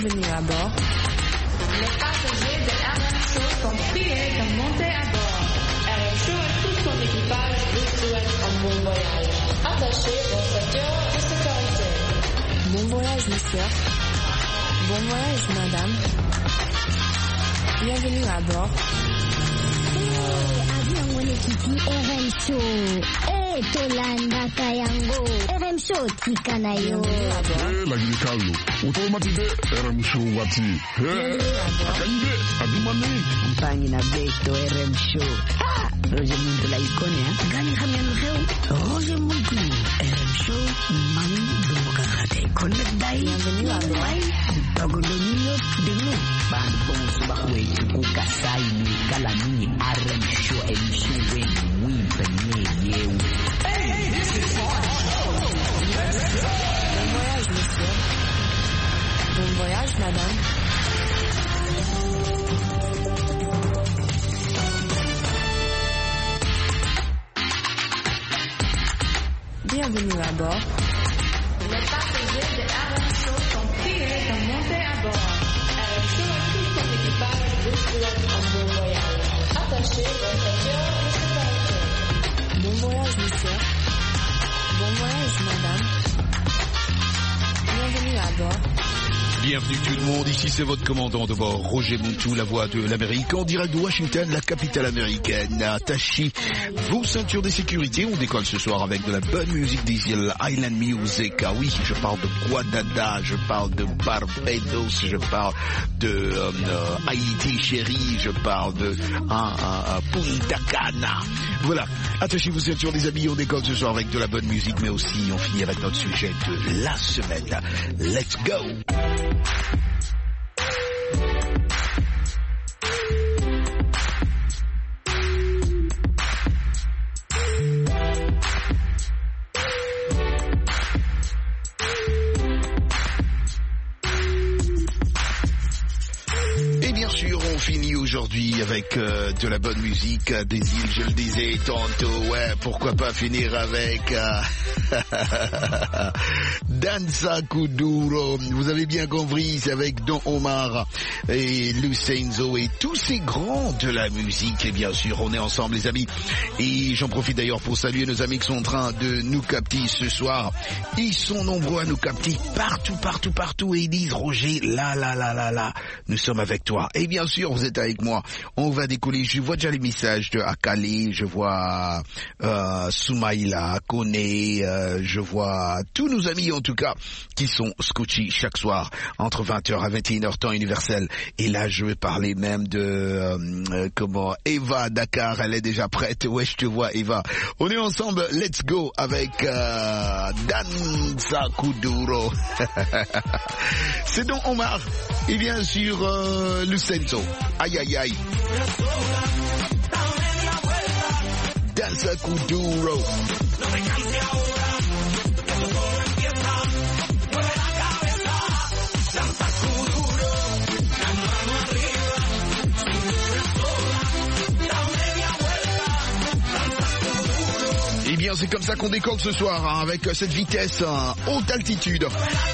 Bienvenue à bord. Les passagers de RM Show sont priés de monter à bord. RM Show et tout son équipage vous souhaitent un bon voyage. Attachez vos ceintures de sécurité. Bon voyage, monsieur. Bon voyage, madame. Bienvenue à bord. Avion mwenyekiti RM Show. Tolanda kayango. RM Show tika nayo. Lagi kalu. Automatide RM Show wati. Akande adumane. Mpangi na beto RM Show. Roger Muntu la ikone ha. Gani kamian kheu. Roger Muntu RM Show mani domoka khate. Connect dai. Bienvenue à bord. Togolonyo denu. Bang bong subahwe kukasai ni kalani RM Show emission when we benye yew. Bon voyage, monsieur. Bon voyage, madame. Bienvenue à bord. Les passagers de RM Show sont priés de monter à bord. RM Show et tout son équipage vous souhaitent un bon voyage. Attachez vos ceintures de sécurité. Bon voyage, monsieur. Bon voyage, madame. Bienvenue à bord. Bienvenue tout le monde, ici c'est votre commandant de bord, Roger Muntu, la voix de l'Amérique, en direct de Washington, la capitale américaine. Attachez vos ceintures de sécurité, on décolle ce soir avec de la bonne musique des îles Island Music. Ah oui, je parle de Guadada, je parle de Barbados, je parle de Haïti chérie, je parle de Punta Cana. Voilà, attachez vos ceintures les amis, on décolle ce soir avec de la bonne musique, mais aussi on finit avec notre sujet de la semaine. Let's go! Et bien sûr, on finit aujourd'hui avec de la bonne musique des îles, je le disais tantôt, ouais, pourquoi pas finir avec Danza Kuduro, vous avez bien compris, c'est avec Don Omar et Lucenzo et tous ces grands de la musique, et bien sûr, on est ensemble les amis, et j'en profite d'ailleurs pour saluer nos amis qui sont en train de nous capter ce soir, ils sont nombreux à nous capter partout, et ils disent, Roger, là, nous sommes avec toi, et bien sûr, vous êtes avec moi, on va décoller, je vois déjà les messages de Akale, je vois Soumaïla, Kone, je vois tous nos amis en tout cas qui sont scotchés chaque soir entre 20h à 21h temps universel, et là je vais parler même de Eva Dakar, elle est déjà prête, ouais je te vois Eva, on est ensemble, let's go avec Danza Kuduro. C'est donc Omar et bien sûr Lucenzo, aïe Danza Kuduro. Eh bien, c'est comme ça qu'on décolle ce soir, hein, avec cette vitesse haute altitude.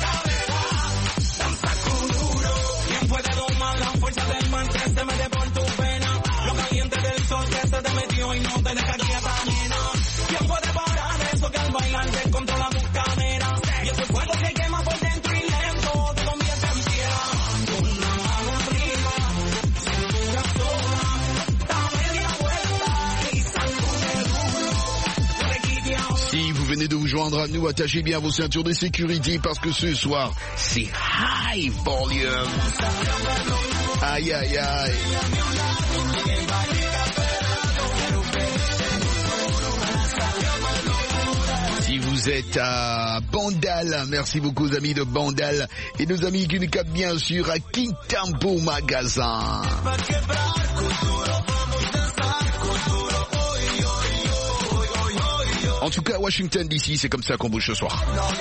Venez de vous joindre à nous, attachez bien vos ceintures de sécurité parce que ce soir, c'est high volume. Aïe. Si vous êtes à Bandal, merci beaucoup aux amis de Bandal et nos amis qui nous captent bien sûr à Kintampo Magasin. En tout cas, Washington DC, c'est comme ça qu'on bouge ce soir.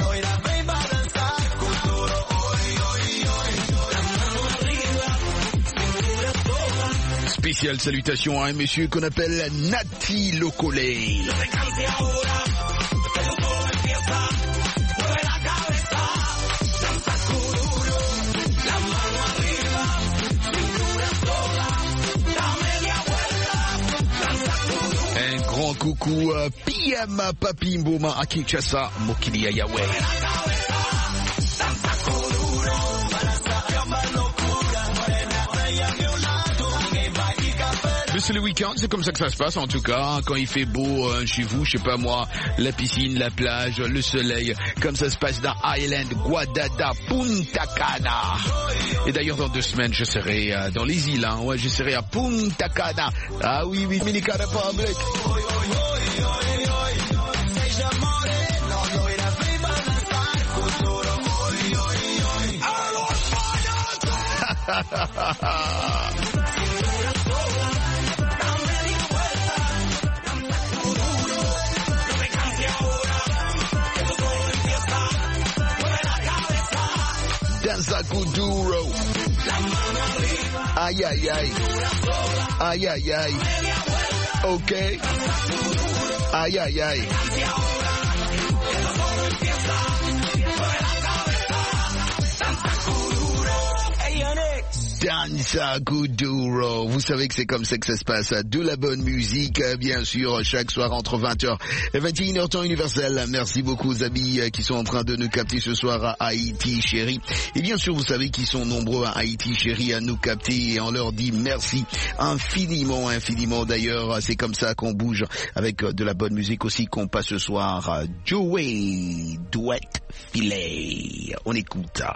Spéciale salutation à un monsieur qu'on appelle Nati Locolé. grand coucou PM Papi Mboma à Kinshasa, Mokili Yahweh. C'est le week-end, c'est comme ça que ça se passe en tout cas, quand il fait beau chez vous, je sais pas moi, la piscine, la plage, le soleil, comme ça se passe dans Island, Guadada, Punta Cana. Et d'ailleurs dans 2 semaines je serai dans les îles, hein. Ouais, je serai à Punta Cana. Ah oui, Dominican Republic. Danza Kuduro. Aïe aïe aïe. Aïe aïe aïe. Ok. Aïe aïe aïe. Danza Kuduro. Vous savez que c'est comme ça que ça se passe. De la bonne musique, bien sûr, chaque soir entre 20h et 21h temps universel. Merci beaucoup aux amis qui sont en train de nous capter ce soir à Haïti, chérie. Et bien sûr, vous savez qu'ils sont nombreux à Haïti, chérie, à nous capter. Et on leur dit merci infiniment, infiniment. D'ailleurs, c'est comme ça qu'on bouge avec de la bonne musique aussi qu'on passe ce soir. Joey Duet Filet. On écoute ça.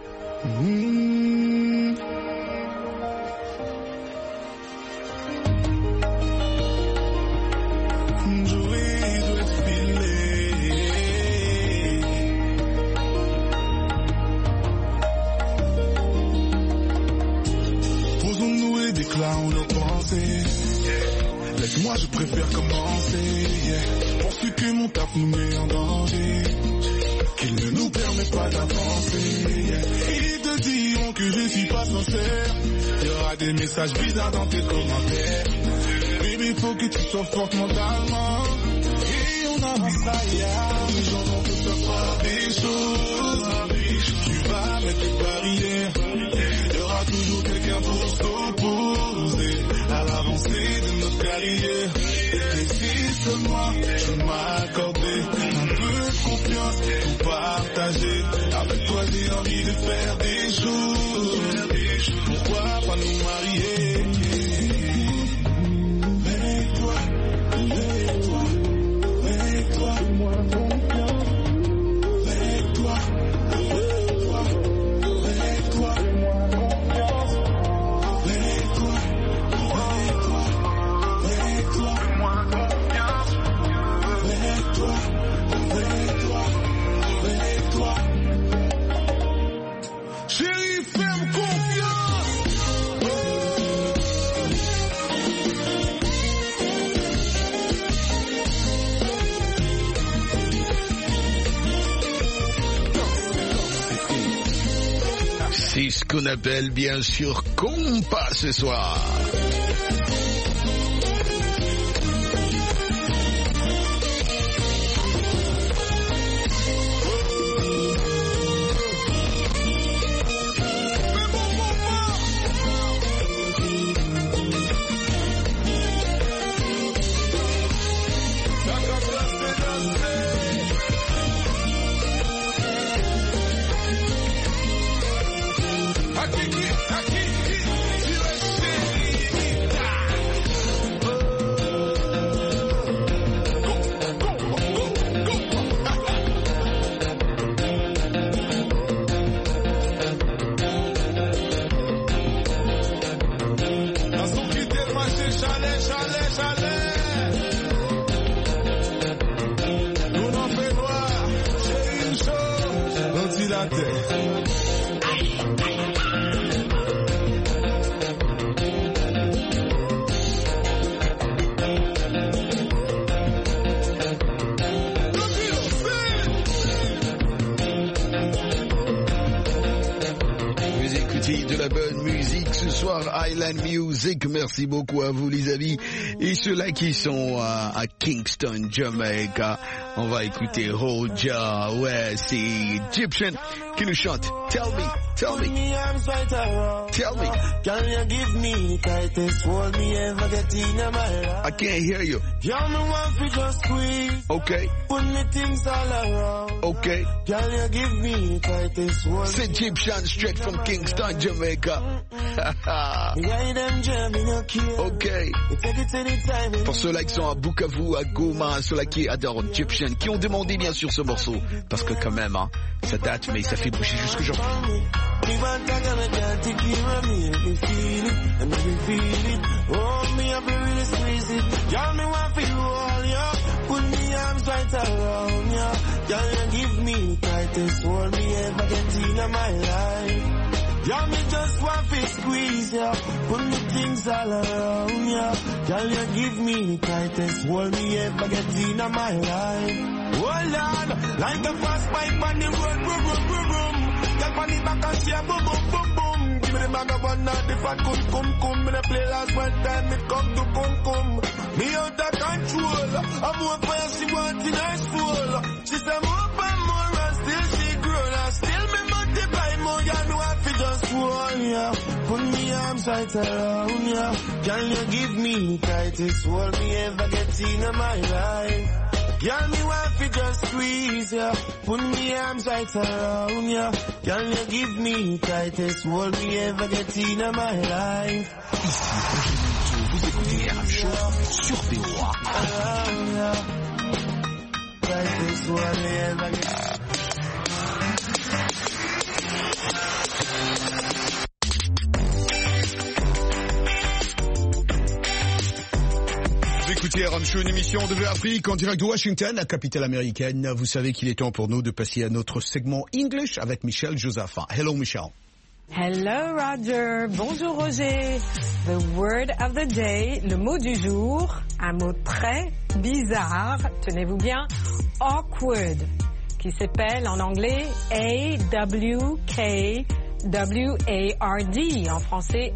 Posons-nous et déclarons nos pensées. Laisse-moi, je préfère commencer. Penses-tu que mon taf nous met en danger? Qu'il ne nous permet pas d'avancer. Ils te diront que je suis pas sincère. Il y aura des messages bizarres dans tes commentaires. Baby, faut que tu sois forte mentalement. Et on avancera, les gens vont te faire faire des choses. Tu vas mettre des barrières. Il y aura toujours quelqu'un pour s'opposer à l'avancée de notre carrière. Et si seulement je m'accordais un peu de confiance pour partager. Avec toi j'ai envie de faire des choses. Pourquoi pas nous marier? Avec toi, avec toi, avec toi, moi confiance. Avec toi, avec toi, avec toi, moi confiance. Avec toi, avec toi, avec toi, moi confiance. Avec toi, avec toi, avec toi. Chérie, fais-moi confiance. C'est ce qu'on appelle bien sûr compas ce soir. par Island Music. Merci beaucoup à vous les amis. Et ceux-là qui sont à Kingston, Jamaica, on va écouter Roja. Ouais, c'est Egyptian qui nous chante. Tell me. Can you give me tightest hold me ever get in my life? I can't hear you. Girl, me want to just squeeze. Okay. Put me things all around. Okay. Can you give me tightest hold? C'est Egyptian straight from Kingston, Jamaica. Okay. Pour ceux-là qui sont à Bukavu, à Goma, ceux-là qui adorent Egyptian, qui ont demandé bien sûr ce morceau, parce que quand même, hein, ça date, mais ça fait bouger jusqu'aujourd'hui. Put me arms right around ya. Can you give me tightest hold me ever get in my life? Yeah, me just want to squeeze ya. Put me things all around ya. Can you give me tightest hold me ever get in my life? Hold on, like a fast pipe on the road, boom, boom, boom, boom. Get on the back and share, boom, boom, boom, boom. Give me the bag of one, not the fat, come. Me the play last one time, me come to come. Me out of control. I'm more fire, she want in her soul. She say more and more and still she grow. And still me multiply more, you know I feel just hold ya. Put me arms right around ya. Can you give me tightest hold me ever get in my life? Girl, me want to just squeeze ya. Put me arms right around ya. Can you give me tightest hold me ever get in my life? Vous écoutez RM Show sur VOA. Tightest hold me ever get. Écoutez RM Show, une émission de VOA Afrique en direct de Washington, la capitale américaine. Vous savez qu'il est temps pour nous de passer à notre segment English avec Michel Josephin. Hello Michel. Hello Roger. Bonjour Roger. The word of the day, le mot du jour, un mot très bizarre, tenez-vous bien, awkward, qui s'appelle en anglais A-W-K-W-A-R-D, en français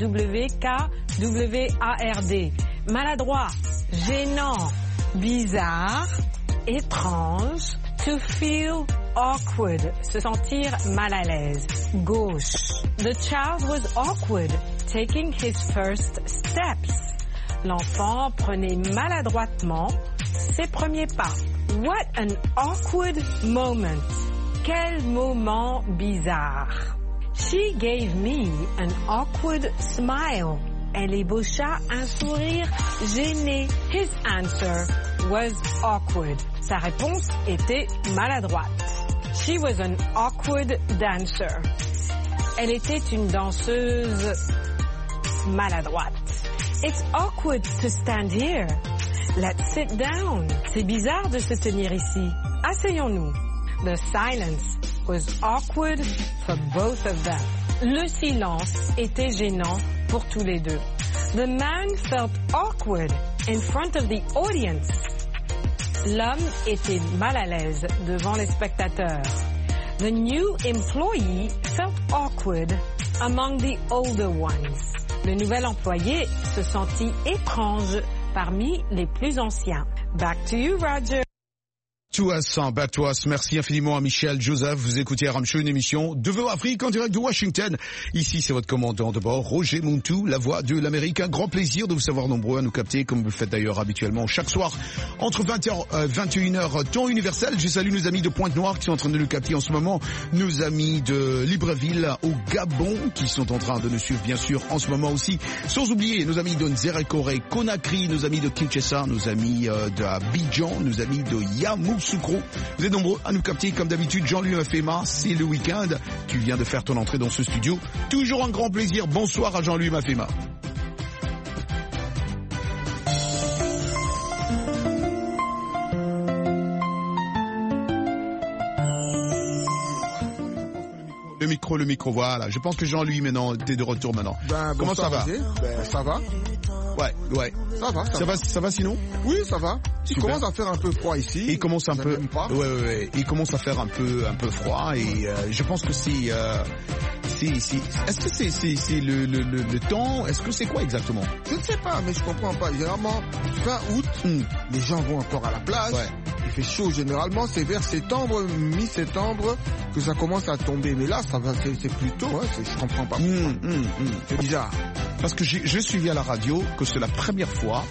A-W-K-W-A-R-D. Maladroit, gênant, bizarre, étrange, to feel awkward, se sentir mal à l'aise, gauche. The child was awkward, taking his first steps. L'enfant prenait maladroitement ses premiers pas. What an awkward moment. Quel moment bizarre. She gave me an awkward smile. Elle ébaucha un sourire gêné. His answer was awkward. Sa réponse était maladroite. She was an awkward dancer. Elle était une danseuse maladroite. It's awkward to stand here. Let's sit down. C'est bizarre de se tenir ici. Asseyons-nous. The silence was awkward for both of them. Le silence était gênant pour tous les deux. The man felt awkward in front of the audience. L'homme était mal à l'aise devant les spectateurs. The new employee felt awkward among the older ones. Le nouvel employé se sentit étrange parmi les plus anciens. Back to you, Roger. Back to us. Merci infiniment à Michel Joseph. Vous écoutez RM Show, une émission de VOA Afrique en direct de Washington. Ici, c'est votre commandant de bord, Roger Montou, la voix de l'Amérique. Un grand plaisir de vous savoir nombreux à nous capter, comme vous le faites d'ailleurs habituellement chaque soir, entre 20h et 21h, temps universel. Je salue nos amis de Pointe-Noire qui sont en train de nous capter en ce moment, nos amis de Libreville au Gabon qui sont en train de nous suivre, bien sûr, en ce moment aussi. Sans oublier nos amis de Nzerekore, Conakry, nos amis de Kinshasa, nos amis d'Abidjan, nos amis de Yamoussoukro. Vous êtes nombreux à nous capter comme d'habitude. Jean-Louis Mafema, c'est le week-end. Tu viens de faire ton entrée dans ce studio. Toujours un grand plaisir. Bonsoir à Jean-Louis Mafema. Le micro, voilà. Je pense que Jean-Louis, maintenant, t'es de retour maintenant. Comment ça va? Ça va. Ouais. Ça va sinon? Oui, ça va. Il Super. commence à faire un peu froid ici. Il commence un peu. Ouais. Il commence à faire un peu froid et je pense que c'est Est-ce que c'est le temps? Est-ce que c'est quoi exactement? Je ne sais pas, mais je comprends pas. Généralement, fin août, les gens vont encore à la plage. Ouais. Il fait chaud généralement. C'est vers septembre, mi-septembre, que ça commence à tomber. Mais là, ça va, c'est plus tôt. Hein. Je comprends pas. C'est bizarre. Parce que j'ai suivi à la radio que c'est la première fois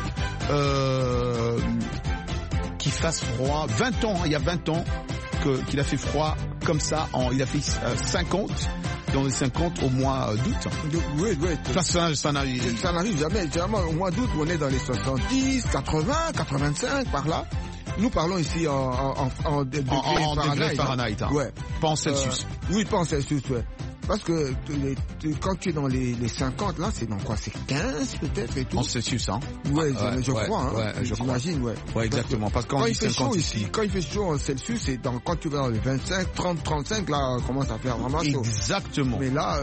qu'il fasse froid. 20 ans, il y a 20 ans qu'il a fait froid comme ça. Il a fait 50. Dans les 50 au mois d'août. Oui. Ça n'arrive jamais. Généralement, au mois d'août, on est dans les 70, 80, 85, par là. Nous parlons ici en degrés Fahrenheit. Hein. Ouais. Pas en Celsius. Oui, pas en Celsius, ouais. Parce que quand tu es dans les 50, là, c'est dans quoi? C'est 15 peut-être et tout. En Celsius, hein? Ouais, je crois, hein. Ouais, j'imagine, ouais. Ouais, exactement. Parce que quand il fait chaud ici, quand il fait chaud en Celsius, c'est quand tu vas dans les 25, 30, 35, là, on commence à faire vraiment chaud. Exactement. Mais là,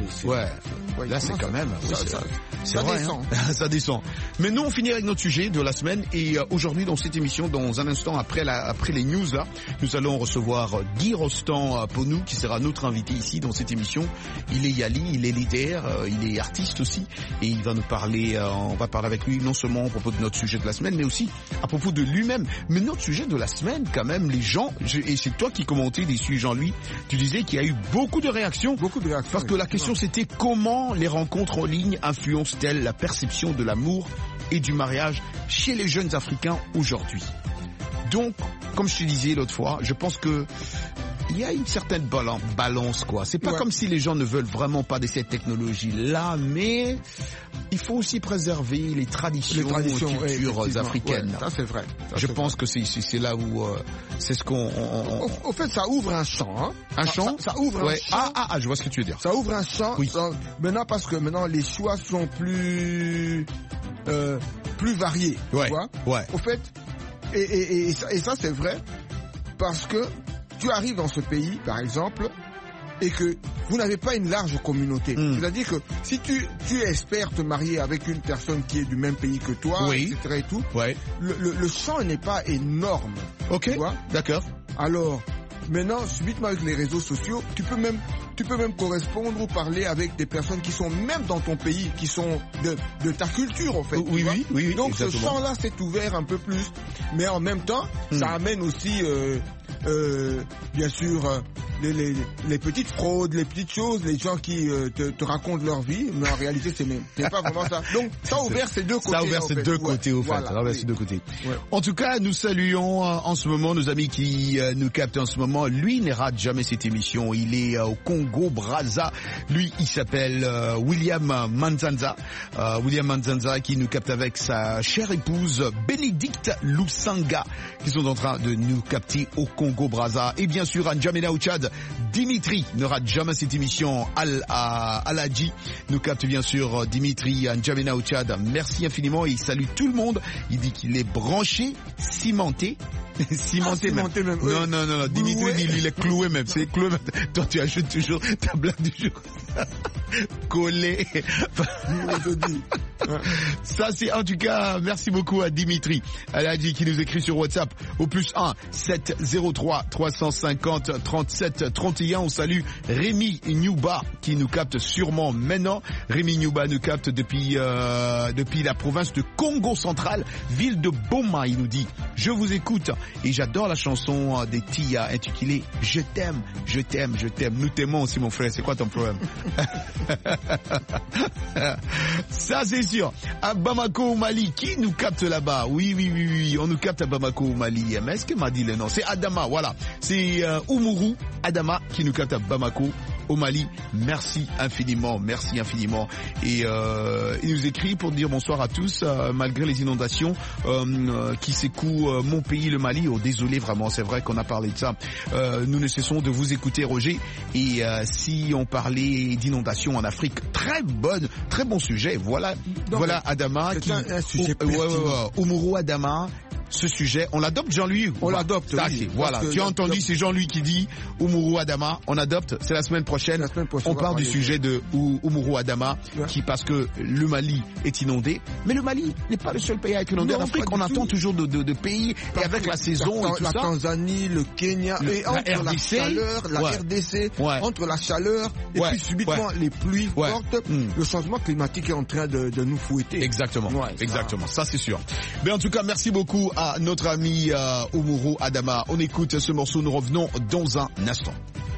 là, c'est quand même. Ça descend. Hein. Ça descend. Mais nous, on finit avec notre sujet de la semaine. Et aujourd'hui, dans cette émission, dans un instant, après les news, là, nous allons recevoir Guy Rostand Ponou, qui sera notre invité ici dans cette émission. Il est Yali, il est leader, il est artiste aussi. Et il va nous parler, on va parler avec lui non seulement à propos de notre sujet de la semaine, mais aussi à propos de lui-même. Mais notre sujet de la semaine, quand même, les gens, et c'est toi qui commentais dessus, Jean-Louis, tu disais qu'il y a eu beaucoup de réactions. Parce que la question, c'était comment les rencontres en ligne influencent-elles la perception de l'amour et du mariage chez les jeunes Africains aujourd'hui. Donc, comme je te disais l'autre fois, je pense que il y a une certaine balance, quoi. C'est pas comme si les gens ne veulent vraiment pas de cette technologie-là, mais il faut aussi préserver les traditions cultures africaines. Ça, c'est vrai. Je pense que c'est là où c'est ce qu'on... Au fait, ça ouvre un champ, hein. Un champ? Ça ouvre un champ. Je vois ce que tu veux dire. Ça ouvre un champ. Oui. Maintenant, parce que maintenant, les choix sont plus variés. Ouais. Tu vois? Ouais. Au fait, et ça, c'est vrai, parce que tu arrives dans ce pays, par exemple, et que vous n'avez pas une large communauté. C'est-à-dire que si tu espères te marier avec une personne qui est du même pays que toi, etc. et tout, le champ n'est pas énorme. Ok, tu vois? D'accord. Alors, maintenant, subitement avec les réseaux sociaux, tu peux même correspondre ou parler avec des personnes qui sont même dans ton pays, qui sont de ta culture, en fait. Oui. Donc exactement. ce champ-là s'est ouvert un peu plus. Mais en même temps, ça amène aussi, bien sûr, les petites fraudes, les petites choses, les gens qui te racontent leur vie, mais en réalité, c'est pas vraiment ça. Donc ça a ouvert ces deux côtés. Ça a ouvert ces deux côtés, au fait. Ça a ouvert ces deux côtés. En tout cas, nous saluons en ce moment nos amis qui nous captent en ce moment. Lui ne rate jamais cette émission. Il est au Congo-Brazza. Lui, il s'appelle William Manzanza. William Manzanza qui nous capte avec sa chère épouse Bénédicte Lusanga, qui sont en train de nous capter au Congo-Brazza. Et bien sûr, à N'Djamena au Tchad, Dimitri ne rate jamais cette émission. Al-Hadji nous capte bien sûr Dimitri à N'Djamena au Tchad. Merci infiniment et il salue tout le monde. Il dit qu'il est branché, cimenté. Cimenté même. Non. Dimitri dit il est cloué même. C'est cloué même. Toi, tu ajoutes toujours ta blague du jour. Collé. Ça, c'est en tout cas, merci beaucoup à Dimitri Al-Hadji qui nous écrit sur WhatsApp au +1 703 350 37 31. On salue Rémi Nyuba qui nous capte sûrement maintenant. Rémi Nyuba nous capte depuis la province de Congo central, ville de Boma. Il nous dit, je vous écoute et j'adore la chanson des Tia intitulée Je t'aime, je t'aime, je t'aime. Nous t'aimons aussi mon frère, c'est quoi ton problème? Ça c'est sûr. À Bamako au Mali, qui nous capte là-bas? Oui, on nous capte à Bamako au Mali. Mais est-ce qu'il m'a dit le nom? C'est Adama, voilà. C'est Oumourou Adama qui nous capte à Bamako au Mali. Merci infiniment. Et il nous écrit pour dire bonsoir à tous, malgré les inondations qui secouent mon pays, le Mali. Oh, désolé vraiment, c'est vrai qu'on a parlé de ça. Nous ne cessons de vous écouter, Roger. Et si on parlait d'inondations en Afrique, très bon sujet. Voilà Adama qui... un sujet Oumourou Adama ce sujet. On l'adopte, Jean-Louis? On l'adopte, oui. Voilà, tu as entendu, c'est Jean-Louis qui dit Oumourou Adama. On adopte, c'est la semaine prochaine. On part du sujet de Oumourou Adama, parce que le Mali est inondé. Mais le Mali n'est pas le seul pays à être inondé. En Afrique, on attend toujours de pays, et avec la saison et tout ça. La Tanzanie, le Kenya, et entre la chaleur, la RDC, entre la chaleur, et puis subitement les pluies fortes, le changement climatique est en train de nous fouetter. Exactement, exactement, ça c'est sûr. Mais en tout cas, merci beaucoup à notre ami Oumourou Adama. On écoute ce morceau, nous revenons dans un instant.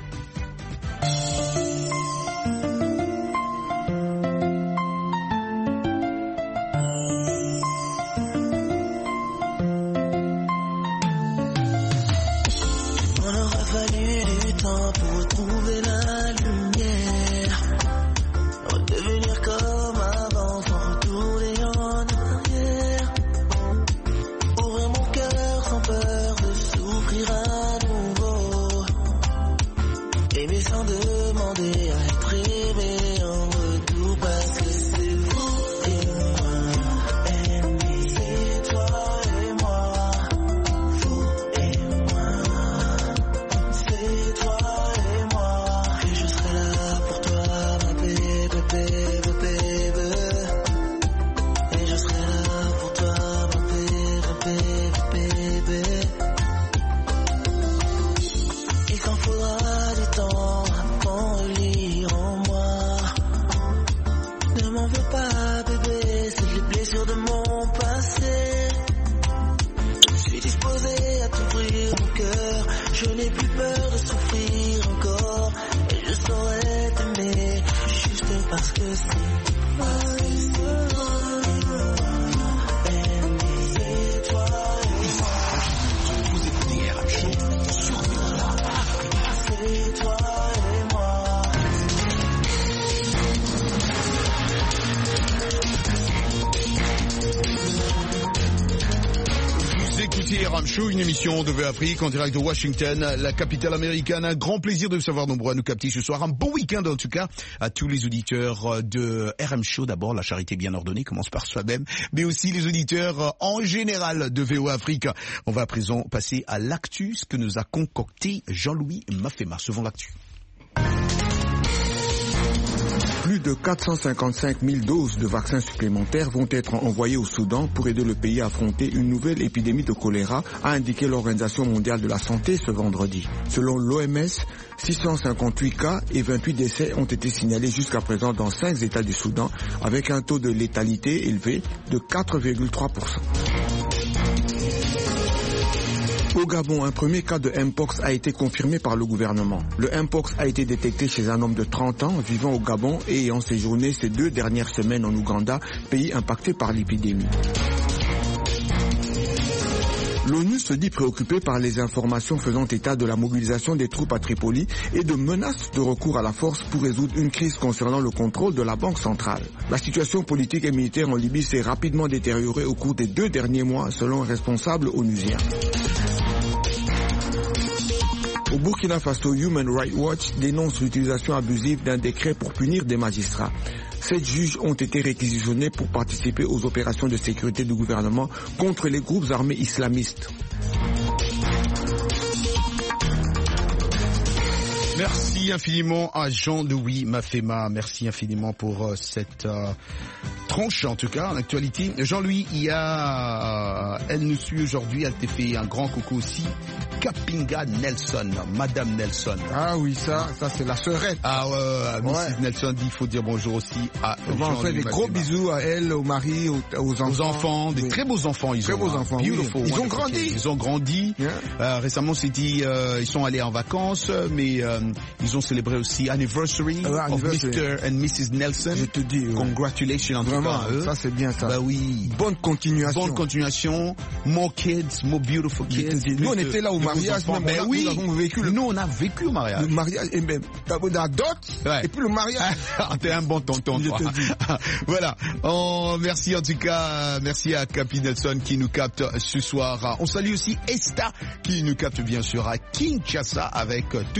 Une émission de VOAfrique en direct de Washington, la capitale américaine. Un grand plaisir de vous savoir nombreux à nous capter ce soir. Un bon week-end en tout cas à tous les auditeurs de RM Show. D'abord, la charité bien ordonnée commence par soi-même, mais aussi les auditeurs en général de VOAfrique. On va à présent passer à l'actu, ce que nous a concocté Jean-Louis Mafema. Second l'actu. Plus de 455 000 doses de vaccins supplémentaires vont être envoyées au Soudan pour aider le pays à affronter une nouvelle épidémie de choléra, a indiqué l'Organisation mondiale de la santé ce vendredi. Selon l'OMS, 658 cas et 28 décès ont été signalés jusqu'à présent dans 5 États du Soudan, avec un taux de létalité élevé de 4,3%. Au Gabon, un premier cas de Mpox a été confirmé par le gouvernement. Le Mpox a été détecté chez un homme de 30 ans vivant au Gabon et ayant séjourné ces 2 dernières semaines en Ouganda, pays impacté par l'épidémie. L'ONU se dit préoccupée par les informations faisant état de la mobilisation des troupes à Tripoli et de menaces de recours à la force pour résoudre une crise concernant le contrôle de la Banque centrale. La situation politique et militaire en Libye s'est rapidement détériorée au cours des 2 derniers mois, selon un responsable onusien. Au Burkina Faso, Human Rights Watch dénonce l'utilisation abusive d'un décret pour punir des magistrats. 7 juges ont été réquisitionnés pour participer aux opérations de sécurité du gouvernement contre les groupes armés islamistes. Merci infiniment à Jean-Louis Mafema. Merci infiniment pour cette tranche, en tout cas, en actualité. Jean-Louis, elle nous suit aujourd'hui. Elle t'a fait un grand coucou aussi. Kapinga Nelson, Madame Nelson. Ah oui, ça c'est la sœurette. Ah ouais, Mrs. Nelson dit, il faut dire bonjour aussi à Jean-Louis. On fait des gros bisous à elle, au mari, aux enfants. Aux enfants, des très beaux enfants. Ils ont grandi. Ils ont grandi. Yeah. Récemment, c'est dit, ils sont allés en vacances, mais ils ont célébré aussi anniversary of Mr. and Mrs. Nelson. Je te dis. Congratulations en tout cas à eux. Ça c'est bien ça. Bah oui. Bonne continuation. Bonne continuation. More kids, more beautiful kids. Nous on était là au mariage, mais oui. Nous avons vécu nous on a vécu au mariage. Le mariage, et même la dot, et puis le mariage. T'es un bon tonton, toi. Je te dis. Voilà. Merci en tout cas, merci à Capi Nelson qui nous capte ce soir. On salue aussi Esta qui nous capte bien sûr à Kinshasa avec toute sa famille.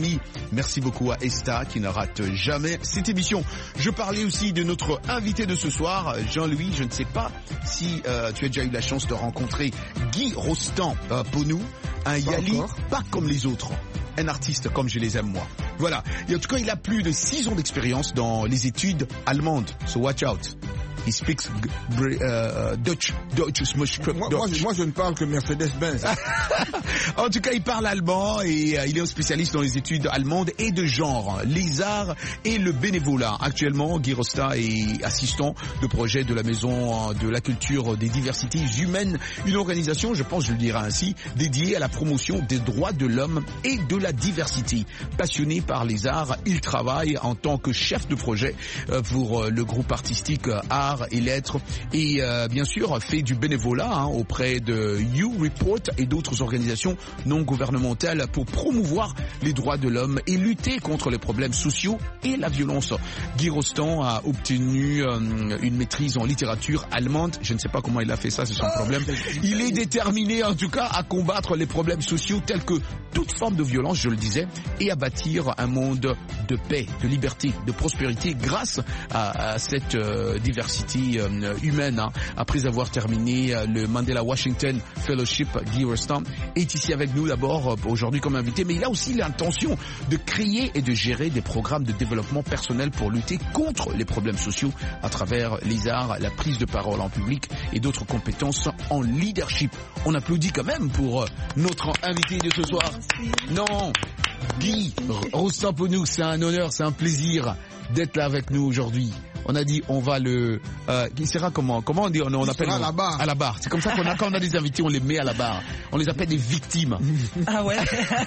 Yali. Merci beaucoup à Esta qui ne rate jamais cette émission. Je parlais aussi de notre invité de ce soir, Jean-Louis. Je ne sais pas si tu as déjà eu la chance de rencontrer Guy Rostand Ponou, un Yali pas comme les autres. Un artiste comme je les aime moi. Voilà. Et en tout cas, il a plus de 6 ans d'expérience dans les études allemandes. So watch out. He speaks Dutch. Moi, je ne parle que Mercedes-Benz. En tout cas, il parle allemand et il est un spécialiste dans les études allemandes et de genre, les arts et le bénévolat. Actuellement, Guy Rosta est assistant de projet de la Maison de la Culture des Diversités Humaines, une organisation, je pense, je le dirais ainsi, dédiée à la promotion des droits de l'homme et de la diversité. Passionné par les arts, il travaille en tant que chef de projet pour le groupe artistique Arts et Lettres et bien sûr fait du bénévolat auprès de You Report et d'autres organisations non gouvernementales pour promouvoir les droits de l'homme et lutter contre les problèmes sociaux et la violence. Guy Rostand a obtenu une maîtrise en littérature allemande. Je ne sais pas comment il a fait ça, c'est son problème. Il est déterminé en tout cas à combattre les problèmes sociaux tels que toute forme de violence, je le disais, et à bâtir un monde de paix, de liberté, de prospérité grâce à cette diversité humaine. Après avoir terminé le Mandela Washington Fellowship, Guy Rostand est ici avec nous d'abord aujourd'hui comme invité, mais il a aussi l'intention de créer et de gérer des programmes de développement personnel pour lutter contre les problèmes sociaux à travers les arts, la prise de parole en public et d'autres compétences en leadership. On applaudit quand même pour notre invité de ce soir. Non, Guy Rostand Ponou, c'est un honneur, c'est un plaisir d'être là avec nous aujourd'hui. On a dit on va le il sera comment on dit on appelle à la barre. À la barre. C'est comme ça quand on a des invités, on les met à la barre. On les appelle des victimes. Ah ouais.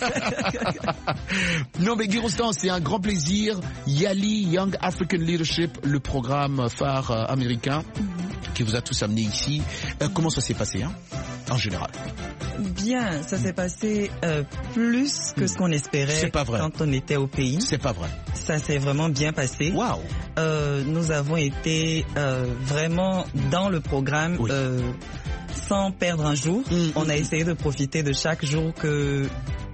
Non mais Guy Rostand, c'est un grand plaisir. Yali Young African Leadership, le programme phare américain qui vous a tous amenés ici. Comment ça s'est passé en général? Bien, ça s'est passé plus que ce qu'on espérait quand on était au pays. C'est pas vrai. Ça s'est vraiment bien passé. Waouh. Nous avons été vraiment dans le programme sans perdre un jour. On a essayé de profiter de chaque jour que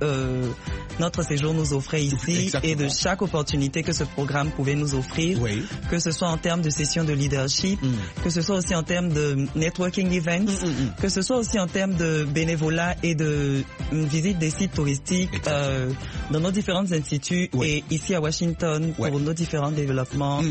notre séjour nous offrait ici. Exactement. Et de chaque opportunité que ce programme pouvait nous offrir, que ce soit en termes de sessions de leadership, que ce soit aussi en termes de networking events, que ce soit aussi en termes de bénévolat et de visite des sites touristiques dans nos différents instituts et ici à Washington pour nos différents développements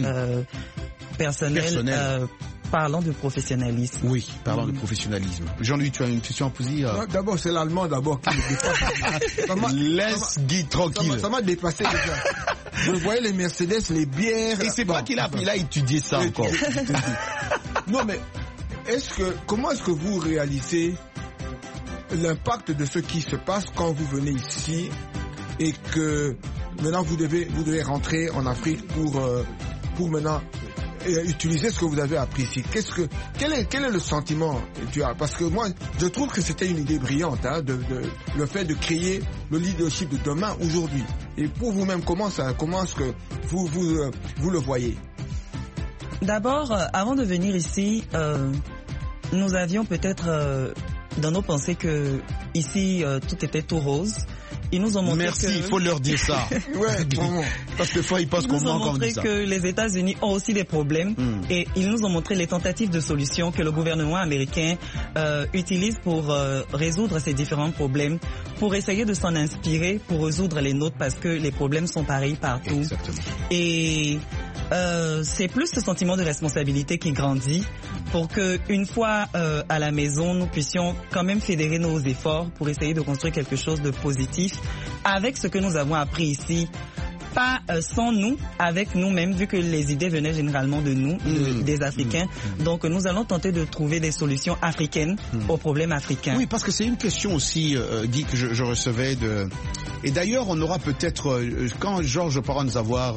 personnels. Parlant de professionnalisme. Oui, parlant de professionnalisme. Jean-Louis, tu as une question à poser D'abord, c'est l'allemand d'abord qui me dépasse. Laisse Guy tranquille. Ça m'a dépassé déjà. Je voyais les Mercedes, les bières. Et c'est pas qu'il a étudié ça encore. Non mais, comment est-ce que vous réalisez l'impact de ce qui se passe quand vous venez ici et que maintenant vous devez rentrer en Afrique pour maintenant utiliser ce que vous avez appris ici. Quel est le sentiment que tu as? Parce que moi, je trouve que c'était une idée brillante, le fait de créer le leadership de demain aujourd'hui. Et pour vous-même, comment est-ce que vous le voyez? D'abord, avant de venir ici, nous avions peut-être dans nos pensées que ici tout était tout rose. Ils nous ont montré il faut leur dire ça. Parce que des fois ils pensent qu'on manque comme ça. Ils nous ont montré que les États-Unis ont aussi des problèmes et ils nous ont montré les tentatives de solutions que le gouvernement américain utilise pour résoudre ces différents problèmes, pour essayer de s'en inspirer pour résoudre les nôtres parce que les problèmes sont pareils partout. Exactement. Et c'est plus ce sentiment de responsabilité qui grandit pour que une fois à la maison, nous puissions quand même fédérer nos efforts pour essayer de construire quelque chose de positif avec ce que nous avons appris ici. Pas sans nous, avec nous-mêmes, vu que les idées venaient généralement de nous, des Africains. Donc nous allons tenter de trouver des solutions africaines aux problèmes africains. Oui, parce que c'est une question aussi, Guy, que je recevais de... Et d'ailleurs, on aura peut-être, quand Georges pourra nous avoir,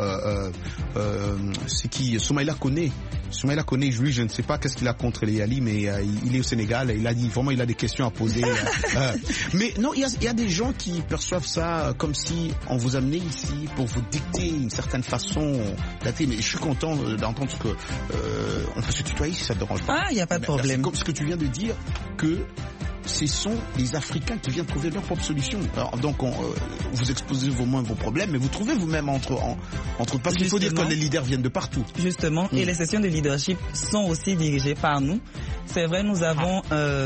c'est qui, Soumaïla Koné. Soumaïla Koné, lui, je ne sais pas qu'est-ce qu'il a contre les Yali, mais il est au Sénégal, il a dit, vraiment, il a des questions à poser. Mais non, il y a des gens qui perçoivent ça comme si on vous amenait ici pour vous dicter une certaine façon d'athée. Mais je suis content d'entendre que on peut se tutoyer si ça te dérange pas. Ah, il n'y a pas de problème. Comme ce que tu viens de dire, que ce sont les Africains qui viennent trouver leur propre solution. Alors, donc, vous exposez vos problèmes, mais vous trouvez vous-même entre parce qu'il faut dire que les leaders viennent de partout. Justement, et les sessions de leadership sont aussi dirigées par nous. C'est vrai, nous avons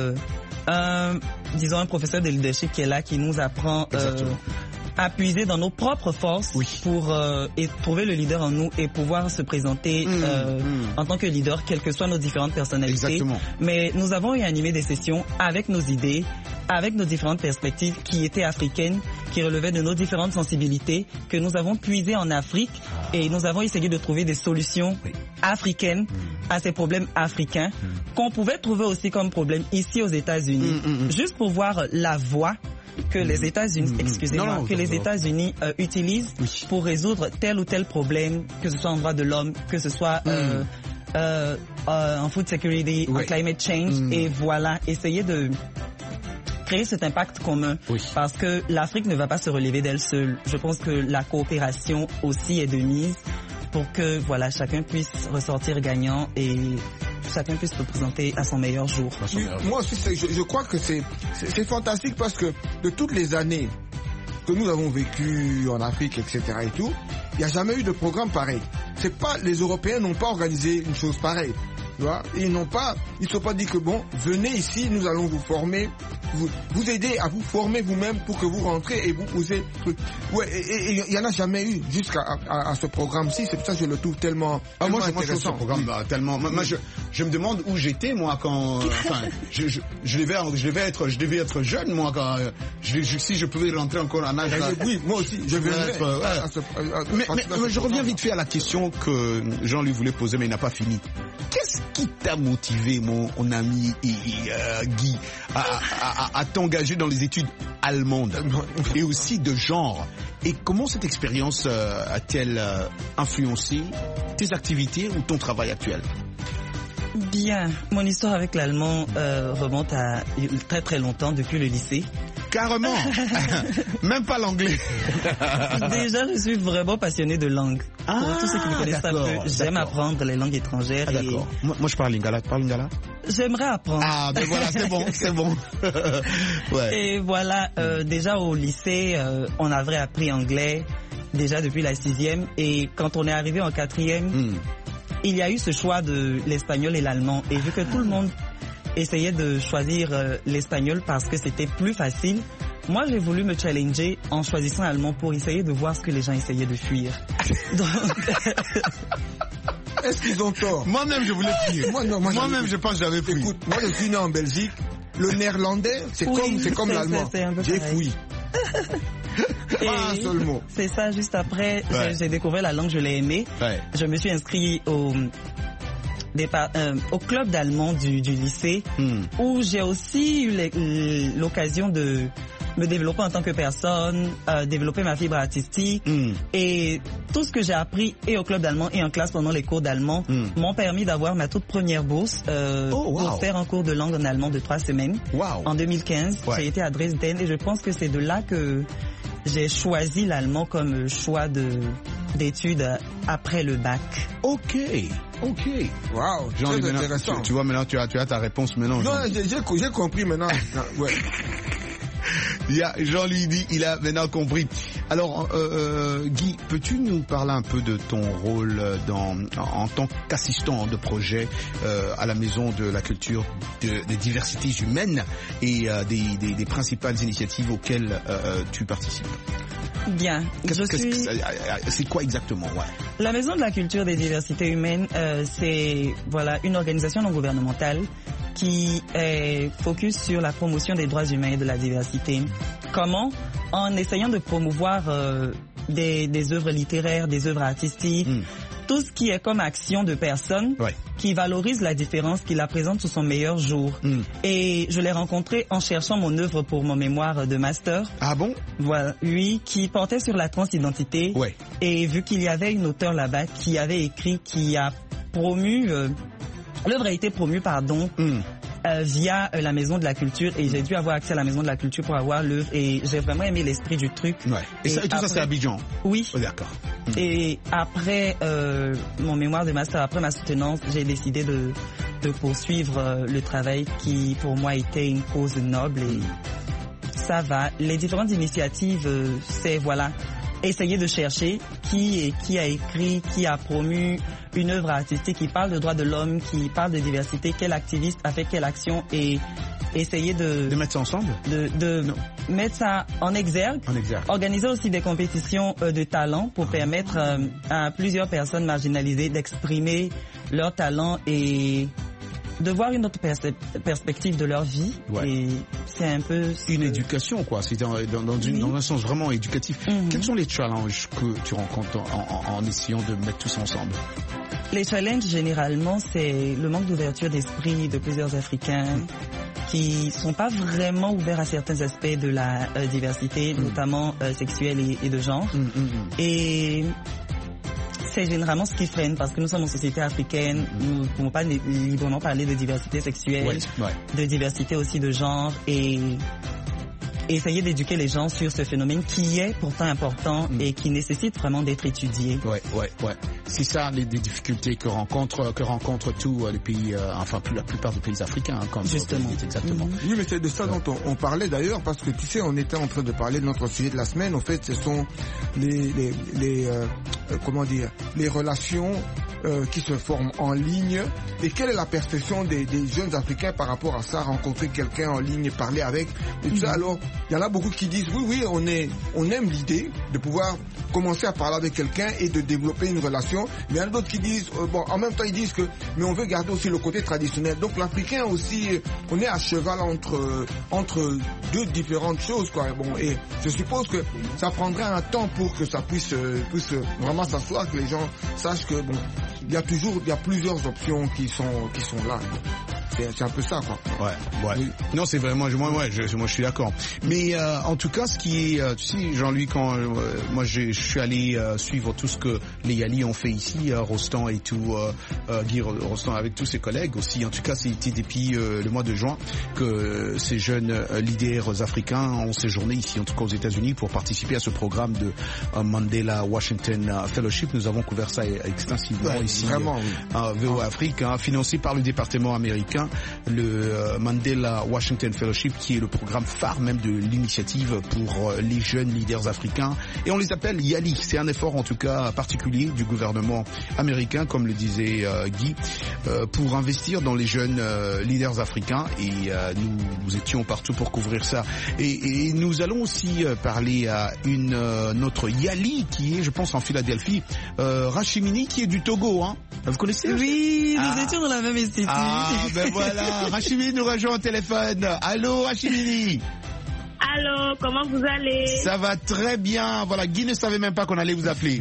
un professeur de leadership qui est là, qui nous apprend à puiser dans nos propres forces pour trouver le leader en nous et pouvoir se présenter en tant que leader, quelles que soient nos différentes personnalités. Exactement. Mais nous avons eu animé des sessions avec nos idées, avec nos différentes perspectives qui étaient africaines, qui relevaient de nos différentes sensibilités, que nous avons puisées en Afrique et nous avons essayé de trouver des solutions africaines à ces problèmes africains qu'on pouvait trouver aussi comme problème ici aux États-Unis. Juste pour voir la voie que les États-Unis, les États-Unis utilisent pour résoudre tel ou tel problème, que ce soit en droits de l'homme, que ce soit en food security, en climate change, et voilà, essayer de créer cet impact commun, parce que l'Afrique ne va pas se relever d'elle seule. Je pense que la coopération aussi est de mise pour que voilà, chacun puisse ressortir gagnant et chacun puisse se présenter à son meilleur jour. Oui, moi aussi, je crois que c'est fantastique, parce que de toutes les années que nous avons vécues en Afrique, etc. et tout, il n'y a jamais eu de programme pareil. Les Européens n'ont pas organisé une chose pareille. Tu vois, ils ne sont pas dit que bon, venez ici, nous allons vous former, vous aider à vous former vous-même pour que vous rentrez et vous posez. Ouais, et il y en a jamais eu jusqu'à ce programme-ci. C'est pour ça que je le trouve tellement. Moi, je trouve ce programme tellement. Moi, je me demande où j'étais moi quand. Enfin, je devais être jeune moi quand. Si je pouvais rentrer encore en âge. Oui, moi aussi. Je vais être. Mais je reviens vite fait à la question que Jean-Louis voulait poser, mais il n'a pas fini. Qu'est-ce qui t'a motivé, mon ami Guy, à t'engager dans les études allemandes et aussi de genre? Et comment cette expérience a-t-elle influencé tes activités ou ton travail actuel? Bien, mon histoire avec l'allemand remonte à très très longtemps, depuis le lycée. Carrément. Même pas l'anglais. Déjà, je suis vraiment passionnée de langue. Pour tous ceux qui me connaissent un peu, j'aime apprendre les langues étrangères. D'accord. Moi, je parle lingala. Tu parles lingala? J'aimerais apprendre. Ah, ben voilà, c'est bon. Ouais. Et voilà, déjà au lycée, on avait appris anglais, déjà depuis la 6e. Et quand on est arrivé en 4e, il y a eu ce choix de l'espagnol et l'allemand. Et vu que tout le monde essayait de choisir l'espagnol parce que c'était plus facile, moi j'ai voulu me challenger en choisissant l'allemand pour essayer de voir ce que les gens essayaient de fuir. Donc... Est-ce qu'ils ont tort? Moi-même je voulais fuir. Moi-même je pense que j'avais fui. Écoute, moi je suis né en Belgique. Le néerlandais, c'est comme l'allemand. J'ai fui. Pas un seul mot. C'est ça, juste après, j'ai découvert la langue, je l'ai aimée. Je me suis inscrit au club d'allemand du lycée, où j'ai aussi eu l'occasion de me développer en tant que personne, développer ma fibre artistique, et tout ce que j'ai appris et au club d'allemand et en classe pendant les cours d'allemand m'ont permis d'avoir ma toute première bourse pour faire un cours de langue en allemand de 3 semaines. En 2015, j'ai été à Dresden, et je pense que c'est de là que j'ai choisi l'allemand comme choix d'études après le bac. Ok. Waouh, très intéressant. Tu vois, maintenant, tu as ta réponse maintenant. Non, j'ai compris maintenant. Ouais. Jean-Louis dit, il a maintenant compris. Alors, Guy, peux-tu nous parler un peu de ton rôle en tant qu'assistant de projet à la Maison de la Culture des diversités humaines et des principales initiatives auxquelles tu participes? Bien. C'est quoi exactement? La Maison de la Culture des diversités humaines, c'est une organisation non gouvernementale qui est focus sur la promotion des droits humains et de la diversité. Comment? En essayant de promouvoir des œuvres littéraires, des œuvres artistiques, tout ce qui est comme action de personnes qui valorise la différence, qui la présente sous son meilleur jour. Et je l'ai rencontré en cherchant mon œuvre pour mon mémoire de master. Ah bon? Voilà, oui, qui portait sur la transidentité. Et vu qu'il y avait une auteure là-bas qui avait écrit, qui a promu... l'œuvre a été promue, via la Maison de la Culture, et j'ai dû avoir accès à la Maison de la Culture pour avoir l'œuvre, et j'ai vraiment aimé l'esprit du truc. Et tout ça c'est à Abidjan? Oui. D'accord. Et après mon mémoire de master, après ma soutenance, j'ai décidé de poursuivre le travail qui pour moi était une cause noble et ça va. Les différentes initiatives, c'est voilà, essayer de chercher qui a écrit, qui a promu une œuvre artistique qui parle de droits de l'homme, qui parle de diversité, quel activiste a fait quelle action et essayer de mettre ça ensemble, de mettre ça en exergue. Organiser aussi des compétitions de talent pour permettre à plusieurs personnes marginalisées d'exprimer leur talent et de voir une autre perspective de leur vie. Et c'est un peu une éducation, quoi. C'est dans un sens vraiment éducatif. Quels sont les challenges que tu rencontres en essayant de mettre tout ça ensemble? Les challenges, généralement, c'est le manque d'ouverture d'esprit de plusieurs Africains qui sont pas vraiment ouverts à certains aspects de la diversité, notamment sexuelle et de genre. Et c'est généralement ce qui freine parce que nous sommes en société africaine, nous ne pouvons pas librement parler de diversité sexuelle, de diversité aussi de genre et essayer d'éduquer les gens sur ce phénomène qui est pourtant important et qui nécessite vraiment d'être étudié. C'est ça les difficultés que rencontrent tous les pays, la plupart des pays africains, comme justement. Exactement. Oui, mais c'est de ça dont on parlait d'ailleurs, parce que tu sais, on était en train de parler de notre sujet de la semaine. En fait, ce sont les relations qui se forment en ligne. Et quelle est la perception des jeunes Africains par rapport à ça, rencontrer quelqu'un en ligne, parler avec et tout ça. Alors, il y en a beaucoup qui disent oui, on aime l'idée de pouvoir commencer à parler avec quelqu'un et de développer une relation. Mais il y en a d'autres qui disent, en même temps ils disent mais on veut garder aussi le côté traditionnel. Donc l'Africain aussi, on est à cheval entre deux différentes choses, quoi. Bon, et je suppose que ça prendrait un temps pour que ça puisse vraiment s'asseoir, que les gens sachent que il y a plusieurs options qui sont là. C'est un peu ça, quoi. Oui. Non, c'est vraiment, moi je suis d'accord. Mais en tout cas, ce qui est, tu sais, Jean-Louis, quand moi je suis allé suivre tout ce que les Yali ont fait ici, Rostand et tout, Guy Rostand avec tous ses collègues aussi. En tout cas, c'était depuis le mois de juin que ces jeunes leaders africains ont séjourné ici, en tout cas aux États-Unis, pour participer à ce programme de Mandela Washington Fellowship. Nous avons couvert ça extensivement ici, à VOA Afrique, financé par le département américain. Le Mandela Washington Fellowship, qui est le programme phare même de l'initiative pour les jeunes leaders africains, et on les appelle Yali. C'est un effort en tout cas particulier du gouvernement américain, comme le disait Guy, pour investir dans les jeunes leaders africains, et nous étions partout pour couvrir ça. Et nous allons aussi parler à notre Yali qui est, je pense, en Philadelphie, Rachimini, qui est du Togo, hein. Vous connaissez? Oui, nous étions dans la même institut. Voilà, Rachimini nous rejoint au téléphone. Allô, Rachimini. Allô, comment vous allez? Ça va très bien. Voilà, Guy ne savait même pas qu'on allait vous appeler.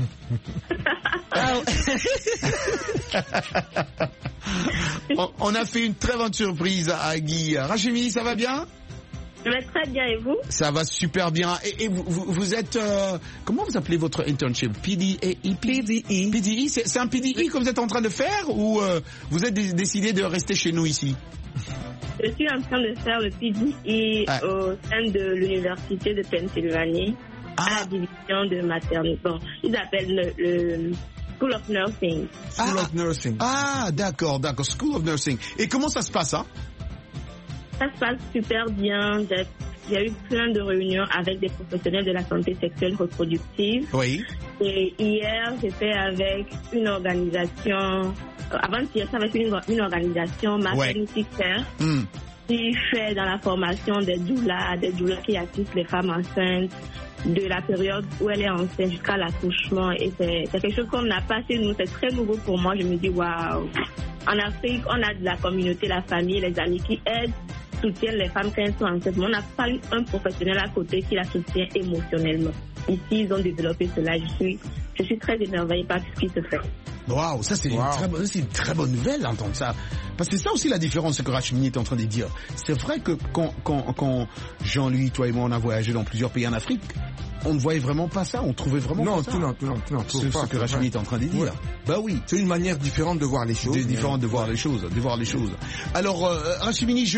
On a fait une très bonne surprise à Guy. Rachimini, ça va bien? Je vais très bien, et vous? Ça va super bien. Et vous êtes... comment vous appelez votre internship? PDE. C'est un PDE que vous êtes en train de faire, ou vous êtes décidé de rester chez nous ici? Je suis en train de faire le PDE au sein de l'université de Pennsylvanie, à la division de maternité. Bon, ils appellent le School of Nursing. School of Nursing. Ah, d'accord. School of Nursing. Et comment ça se passe, hein? Ça se passe super bien. Il y a eu plein de réunions avec des professionnels de la santé sexuelle reproductive. Oui. Et hier, j'étais avec une organisation, avant-hier, avec une organisation Maternity Care, qui fait dans la formation des doulas qui assistent les femmes enceintes de la période où elle est enceinte jusqu'à l'accouchement. Et c'est quelque chose qu'on n'a pas chez nous. C'est très nouveau pour moi. Je me dis, waouh. En Afrique, on a de la communauté, la famille, les amis qui aident, soutiennent les femmes quand elles sont enceintes. Mais on n'a pas eu un professionnel à côté qui la soutient émotionnellement. Ici, ils ont développé cela. Je suis très émerveillée par ce qui se fait. Waouh, ça c'est une très bonne nouvelle d'entendre ça. Parce que c'est ça aussi la différence, ce que Rachimini est en train de dire. C'est vrai que quand Jean-Louis, toi et moi, on a voyagé dans plusieurs pays en Afrique, on ne voyait vraiment pas ça, on trouvait vraiment pas ça. Non, c'est ce que Rachimini est en train de dire. Bah oui. C'est une manière différente de voir les choses. Différente de voir les choses, Alors, Rachimini,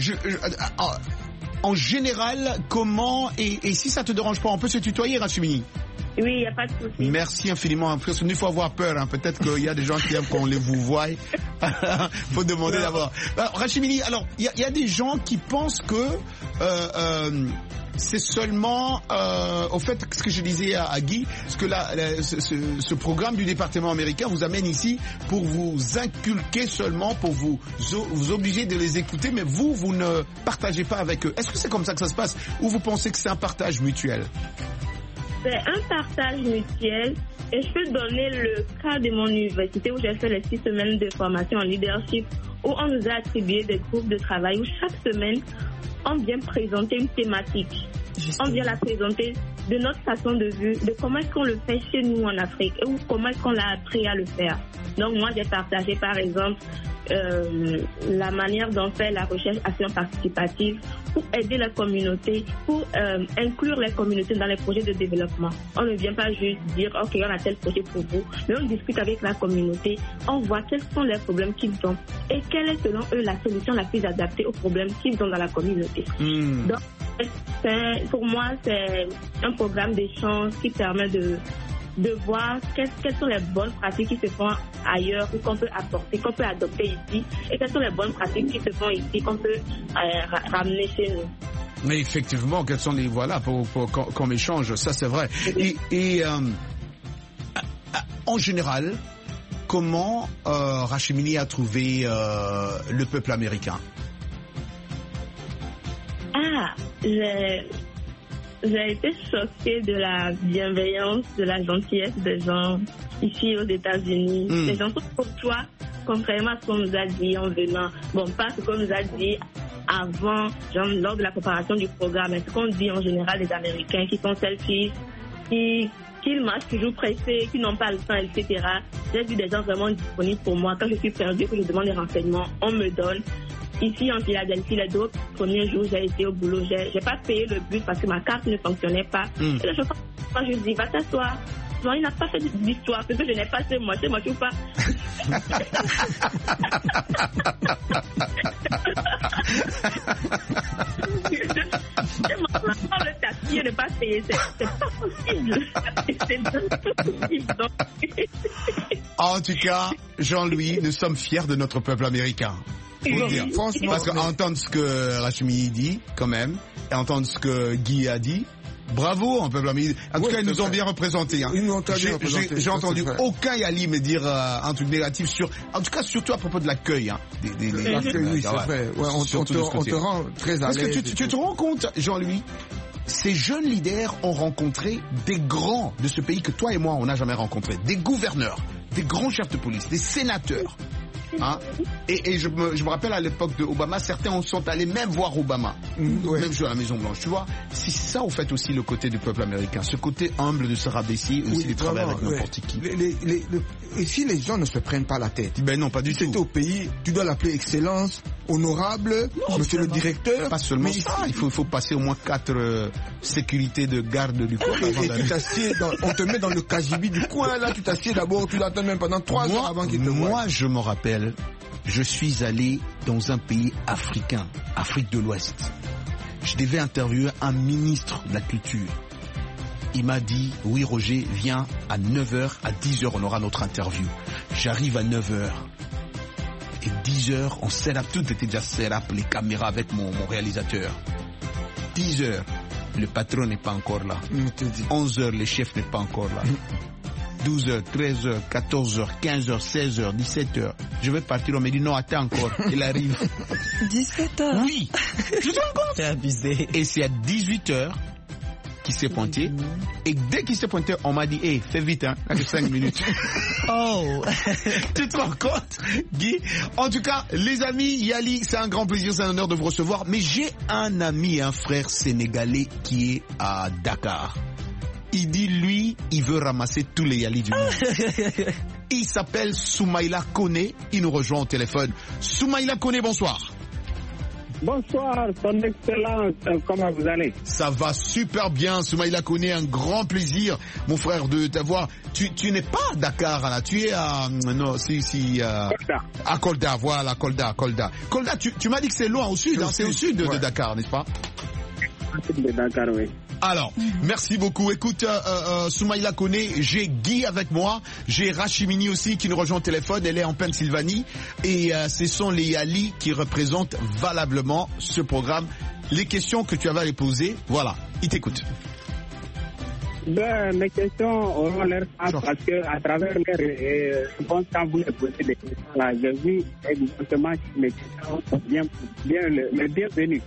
en général, comment, et si ça te dérange pas, on peut se tutoyer, Rachimini? Oui, il n'y a pas de souci. Merci infiniment. Parce qu'il faut avoir peur. Peut-être qu'il y a des gens qui aiment qu'on les vous voie. Faut demander d'abord. Rachimini, alors, il y a des gens qui pensent que c'est seulement, au fait, ce que je disais à Guy, parce que là, ce programme du département américain vous amène ici pour vous inculquer seulement, pour vous obliger de les écouter, mais vous ne partagez pas avec eux. Est-ce que c'est comme ça que ça se passe, ou vous pensez que c'est un partage mutuel? C'est un partage mutuel. Et je peux donner le cas de mon université où j'ai fait les 6 semaines de formation en leadership, où on nous a attribué des groupes de travail où chaque semaine, on vient présenter une thématique. On vient la présenter de notre façon de vue, de comment est-ce qu'on le fait chez nous en Afrique, ou comment est-ce qu'on l'a appris à le faire. Donc moi, j'ai partagé par exemple la manière dont faire la recherche action participative pour aider la communauté, pour inclure les communautés dans les projets de développement. On ne vient pas juste dire ok, on a tel projet pour vous, mais on discute avec la communauté, on voit quels sont les problèmes qu'ils ont et quelle est selon eux la solution la plus adaptée aux problèmes qu'ils ont dans la communauté. Donc pour moi c'est un programme d'échange qui permet de voir quelles sont les bonnes pratiques qui se font ailleurs ou qu'on peut apporter, qu'on peut adopter ici, et quelles sont les bonnes pratiques qui se font ici qu'on peut ramener chez nous. Mais effectivement, quels sont les voilà pour qu'on échange, ça c'est vrai. Et en général, comment Rachimini a trouvé le peuple américain? J'ai été choquée de la bienveillance, de la gentillesse des gens ici aux États-Unis. Les gens sont courtois, contrairement à ce qu'on nous a dit en venant. Bon, pas ce qu'on nous a dit avant, genre lors de la préparation du programme, mais ce qu'on dit en général des Américains qui sont selfish, qui marchent toujours pressés, qui n'ont pas le temps, etc. J'ai vu des gens vraiment disponibles pour moi. Quand je suis perdue, que je demande des renseignements, on me donne. Ici en Philadelphie, les 2 premiers jours, j'ai été au boulot. J'ai pas payé le bus parce que ma carte ne fonctionnait pas. Et le chauffeur, moi, je dis, va t'asseoir. Non, il n'a pas fait d'histoire, parce que je n'ai pas chez moi je pas. Le taxi et ne pas payer, c'est pas possible. C'est pas possible. En tout cas, Jean-Louis, nous sommes fiers de notre peuple américain. Franchement, parce qu'entendre ce que Rachimini dit, quand même, et entendre ce que Guy a dit, bravo en peuple américain. En tout cas, ils nous ont bien représentés. Hein. J'ai entendu aucun Yali me dire un truc négatif sur, en tout cas, surtout à propos de l'accueil. Hein, l'accueil, oui, c'est vrai. Ouais, on te rend très à l'aise. Parce que tu te rends compte, Jean-Louis, ces jeunes leaders ont rencontré des grands de ce pays que toi et moi, on n'a jamais rencontré. Des gouverneurs, des grands chefs de police, des sénateurs. Hein? Et je me rappelle à l'époque de Obama, certains sont allés même voir Obama, même jouer à la Maison Blanche, tu vois. C'est ça, au fait, aussi le côté du peuple américain, ce côté humble de se rabaisser, aussi de travailler avec n'importe qui. Et si les gens ne se prennent pas la tête, ben non, pas du tout. C'est au pays, tu dois l'appeler excellence, honorable, monsieur le directeur. Pas seulement ça, il faut passer au moins 4 sécurités de garde du coin. Et tu t'assieds, on te met dans le KGB du coin, là, tu t'assieds d'abord, tu l'attends même pendant 3 heures avant qu'il te voie. Moi, je me rappelle, je suis allé dans un pays africain, Afrique de l'Ouest. Je devais interviewer un ministre de la Culture. Il m'a dit, oui Roger, viens à 9h, à 10h, on aura notre interview. J'arrive à 9h. Et 10h, on set up, tout était déjà set up, les caméras avec mon réalisateur. 10h, le patron n'est pas encore là. 11h, le chef n'est pas encore là. 12h, 13h, 14h, 15h, 16h, 17h. Je vais partir, on me dit non, attends encore, il arrive. 17h? Oui. Tu te rends compte? C'est abusé. Et c'est à 18h qui s'est pointé. Et dès qu'il s'est pointé, on m'a dit, hey, fais vite, hein, là, 5 minutes. Oh. Tu te rends compte, Guy? En tout cas, les amis, Yali, c'est un grand plaisir, c'est un honneur de vous recevoir. Mais j'ai un ami, un frère sénégalais qui est à Dakar. Il dit, lui, il veut ramasser tous les Yali du monde. Il s'appelle Soumaïla Koné. Il nous rejoint au téléphone. Soumaïla Koné, bonsoir. Bonsoir, son excellence. Comment vous allez? Ça va super bien, Soumaïla Koné. Un grand plaisir, mon frère, de t'avoir. Tu n'es pas à Dakar, là. Tu es à... Non, Kolda. À Kolda, voilà, Kolda. Kolda, tu m'as dit que c'est loin au sud, hein, c'est au sud de Dakar, n'est-ce pas? Au sud de Dakar, oui. Alors, merci beaucoup. Écoute, Soumaïla Koné, j'ai Guy avec moi, j'ai Rachimini aussi qui nous rejoint au téléphone, elle est en Pennsylvanie, et ce sont les Ali qui représentent valablement ce programme. Les questions que tu avais à les poser, voilà, ils t'écoutent. Ben, mes questions auront l'air simples parce que à travers les réponses, quand vous les posez des questions là, j'ai vu exactement que mes questions sont bien les bienvenues.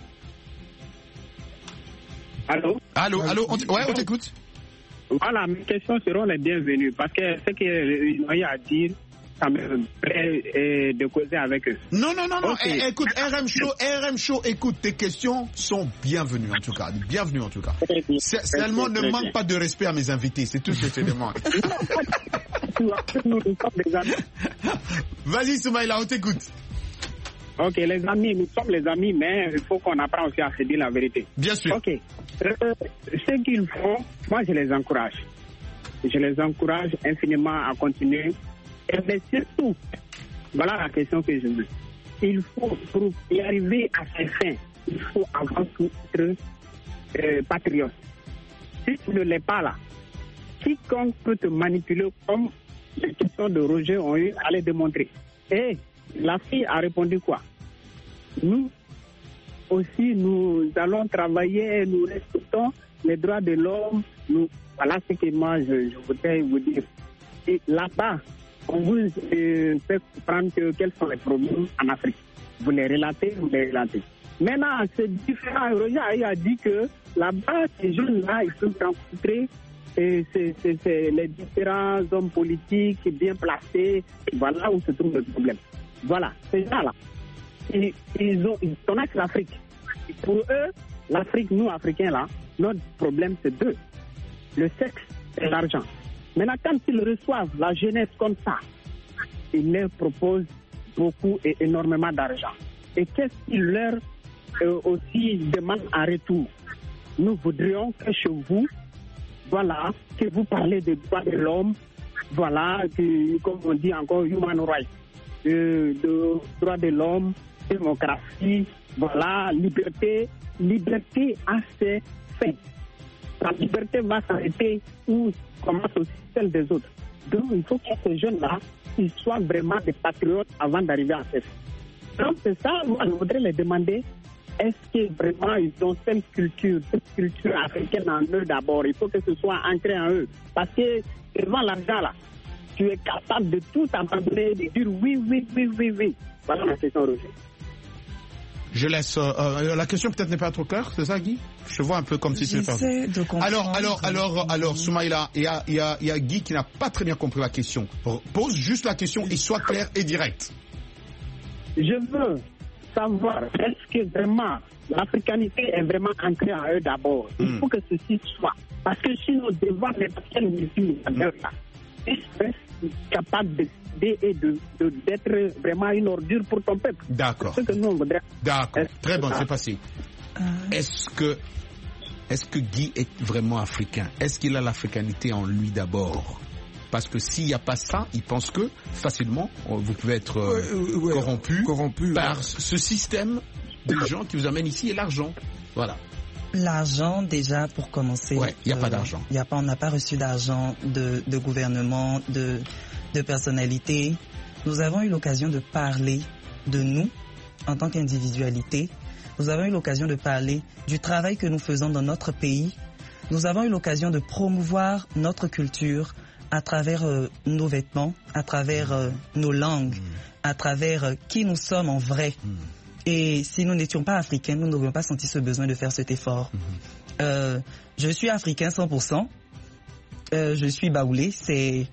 Allô, on t'écoute. Voilà, mes questions seront les bienvenues parce que ce qu'ils ont à dire, ça me plaît de causer avec eux. Non. Okay. Écoute, RM Show, écoute, tes questions sont bienvenues en tout cas. Seulement, ne manque pas de respect à mes invités, c'est tout ce que je te demande. Nous sommes des amis. Vas-y, Soumaïla, on t'écoute. Ok, les amis, nous sommes les amis, mais il faut qu'on apprenne aussi à se dire la vérité. Bien sûr. Ok. Ce qu'ils font, moi je les encourage. Je les encourage infiniment à continuer. Mais surtout, voilà la question que je veux. Il faut, pour y arriver à ses fins, il faut avant tout être patriote. Si tu ne l'es pas là, quiconque peut te manipuler comme les questions de Roger ont eu à les démontrer. Et la fille a répondu quoi? Nous aussi, nous allons travailler et nous respectons les droits de l'homme. Voilà ce que moi je voudrais vous dire. Et là-bas, on vous fait comprendre quels sont les problèmes en Afrique. Vous les relatez. Maintenant, c'est différent. Roger a dit que là-bas, ces jeunes-là, ils peuvent rencontrer c'est les différents hommes politiques bien placés. Voilà où se trouve le problème. Voilà, ces gens-là, ils connaissent l'Afrique. Pour eux, l'Afrique, nous, Africains, là, notre problème, c'est deux. Le sexe et l'argent. Maintenant, quand ils reçoivent la jeunesse comme ça, ils leur proposent beaucoup et énormément d'argent. Et qu'est-ce qu'ils leur aussi demandent en retour? Nous voudrions que chez vous, voilà, que vous parlez des droits de l'homme, voilà, comme on dit encore, human rights, de droits de l'homme, démocratie, voilà, liberté à ses fins. La liberté va s'arrêter où commence aussi celle des autres. Donc, il faut que ces jeunes-là, ils soient vraiment des patriotes avant d'arriver à ces fins. Donc, c'est ça, moi, je voudrais les demander, est-ce que vraiment ils ont cette culture africaine en eux d'abord? Il faut que ce soit ancré en eux. Parce que devant l'argent, là, tu es capable de tout abandonner, de dire oui. Voilà ma question, Roger. Je laisse. La question peut-être n'est pas trop claire, c'est ça, Guy? Je vois un peu comme si c'était perdu. Alors, Soumaïla, il y a Guy qui n'a pas très bien compris la question. Pose juste la question et sois clair et direct. Je veux savoir, est-ce que vraiment l'africanité est vraiment ancrée en eux d'abord? Il faut que ceci soit. Parce que sinon, devant n'importe quelle mesure, ils sont capables d'être vraiment une ordure pour ton peuple. D'accord. C'est ce que nous on voudrait. D'accord. Très bon, c'est passé. Est-ce que Guy est vraiment africain? Est-ce qu'il a l'africanité en lui d'abord? Parce que s'il n'y a pas ça, il pense que facilement vous pouvez être corrompu par ce système de gens qui vous amènent ici et l'argent. Voilà. L'argent, déjà, pour commencer. Ouais, il n'y a pas d'argent. On n'a pas reçu d'argent de gouvernement, de personnalité. Nous avons eu l'occasion de parler de nous en tant qu'individualité. Nous avons eu l'occasion de parler du travail que nous faisons dans notre pays. Nous avons eu l'occasion de promouvoir notre culture à travers nos vêtements, à travers nos langues, à travers qui nous sommes en vrai. Et si nous n'étions pas africains, nous n'aurions pas senti ce besoin de faire cet effort. Je suis africain 100%. Je suis baoulé, c'est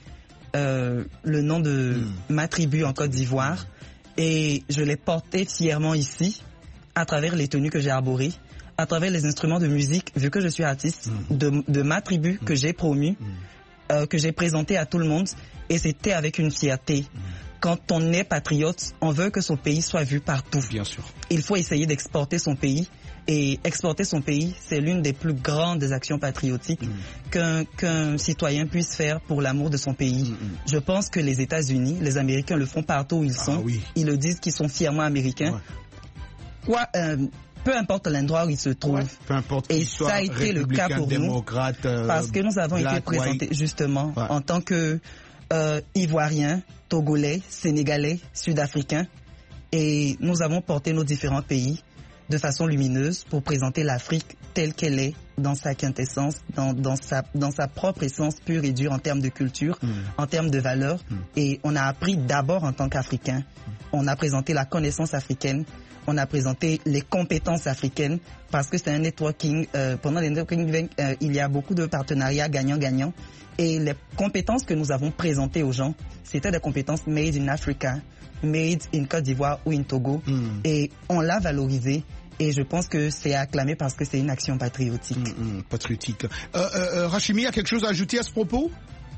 le nom de ma tribu en Côte d'Ivoire. Et je l'ai porté fièrement ici, à travers les tenues que j'ai arborées, à travers les instruments de musique, vu que je suis artiste de ma tribu que j'ai promu, que j'ai présenté à tout le monde. Et c'était avec une fierté. Quand on est patriote, on veut que son pays soit vu partout. Bien sûr. Il faut essayer d'exporter son pays. Et exporter son pays, c'est l'une des plus grandes des actions patriotiques qu'un citoyen puisse faire pour l'amour de son pays. Je pense que les États-Unis, les Américains le font partout où ils sont. Oui. Ils le disent qu'ils sont fièrement américains. peu importe l'endroit où il se trouve. Peu importe et ça a été le cas pour nous, parce que nous avons été présentés justement en tant que Ivoiriens, Togolais, Sénégalais, Sud-Africains, et nous avons porté nos différents pays de façon lumineuse pour présenter l'Afrique telle qu'elle est, dans sa quintessence, dans sa propre essence pure et dure en termes de culture, en termes de valeurs. Et on a appris d'abord en tant qu'Africains. On a présenté la connaissance africaine, on a présenté les compétences africaines, parce que c'est un networking. Pendant les networking, il y a beaucoup de partenariats gagnant-gagnant. Et les compétences que nous avons présentées aux gens, c'était des compétences made in Africa, made in Côte d'Ivoire ou in Togo. Et on l'a valorisé. Et je pense que c'est acclamé parce que c'est une action patriotique. Patriotique. Rachimi, a quelque chose à ajouter à ce propos?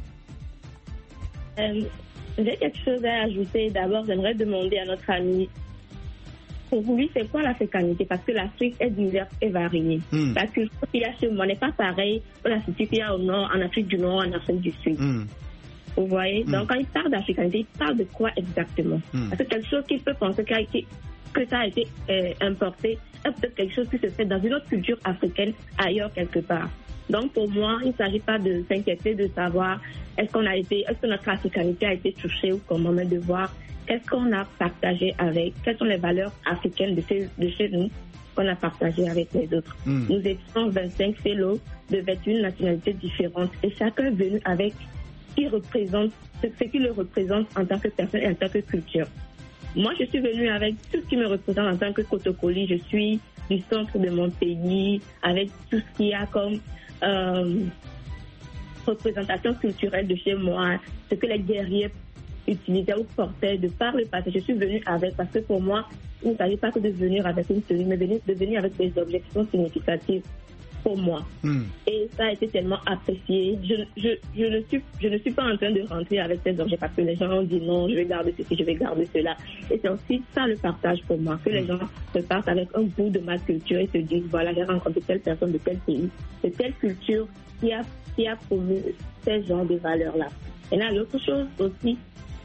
J'ai quelque chose à ajouter. D'abord, j'aimerais demander à notre ami, pour lui, c'est quoi l'africanité? Parce que l'Afrique est diverse et variée. La culture qu'il y a chez moi n'est pas pareille que la culture qu'il y a au nord, en Afrique du Nord, en Afrique du Sud. Vous voyez? Donc, quand il parle d'africanité, il parle de quoi exactement? Parce que quelque chose qu'il peut penser que ça a été importé, est peut-être quelque chose qui se fait dans une autre culture africaine ailleurs quelque part. Donc pour moi, il ne s'agit pas de s'inquiéter de savoir est-ce que notre africanité a été touchée ou comment, mais de voir qu'est-ce qu'on a partagé avec, quelles sont les valeurs africaines de chez nous qu'on a partagé avec les autres. Nous étions 25 fellows de 21 nationalités différentes et chacun est venu avec ce qui le représente en tant que personne et en tant que culture. Moi, je suis venue avec tout ce qui me représente en tant que Kotokoli. Je suis du centre de mon pays, avec tout ce qu'il y a comme représentation culturelle de chez moi, ce que les guerriers utilisaient ou portaient de par le passé. Je suis venue avec, parce que pour moi, il ne s'agit pas que de venir avec une tenue, mais de venir avec des objets qui sont significatifs pour moi. Et ça a été tellement apprécié. Je ne suis pas en train de rentrer avec ces objets parce que les gens ont dit non, je vais garder ceci, je vais garder cela. Et c'est aussi ça le partage pour moi, que les gens repartent avec un bout de ma culture et se disent voilà, j'ai rencontré telle personne de tel pays, de telle culture qui a promu ces genres de valeurs-là. Et là, l'autre chose aussi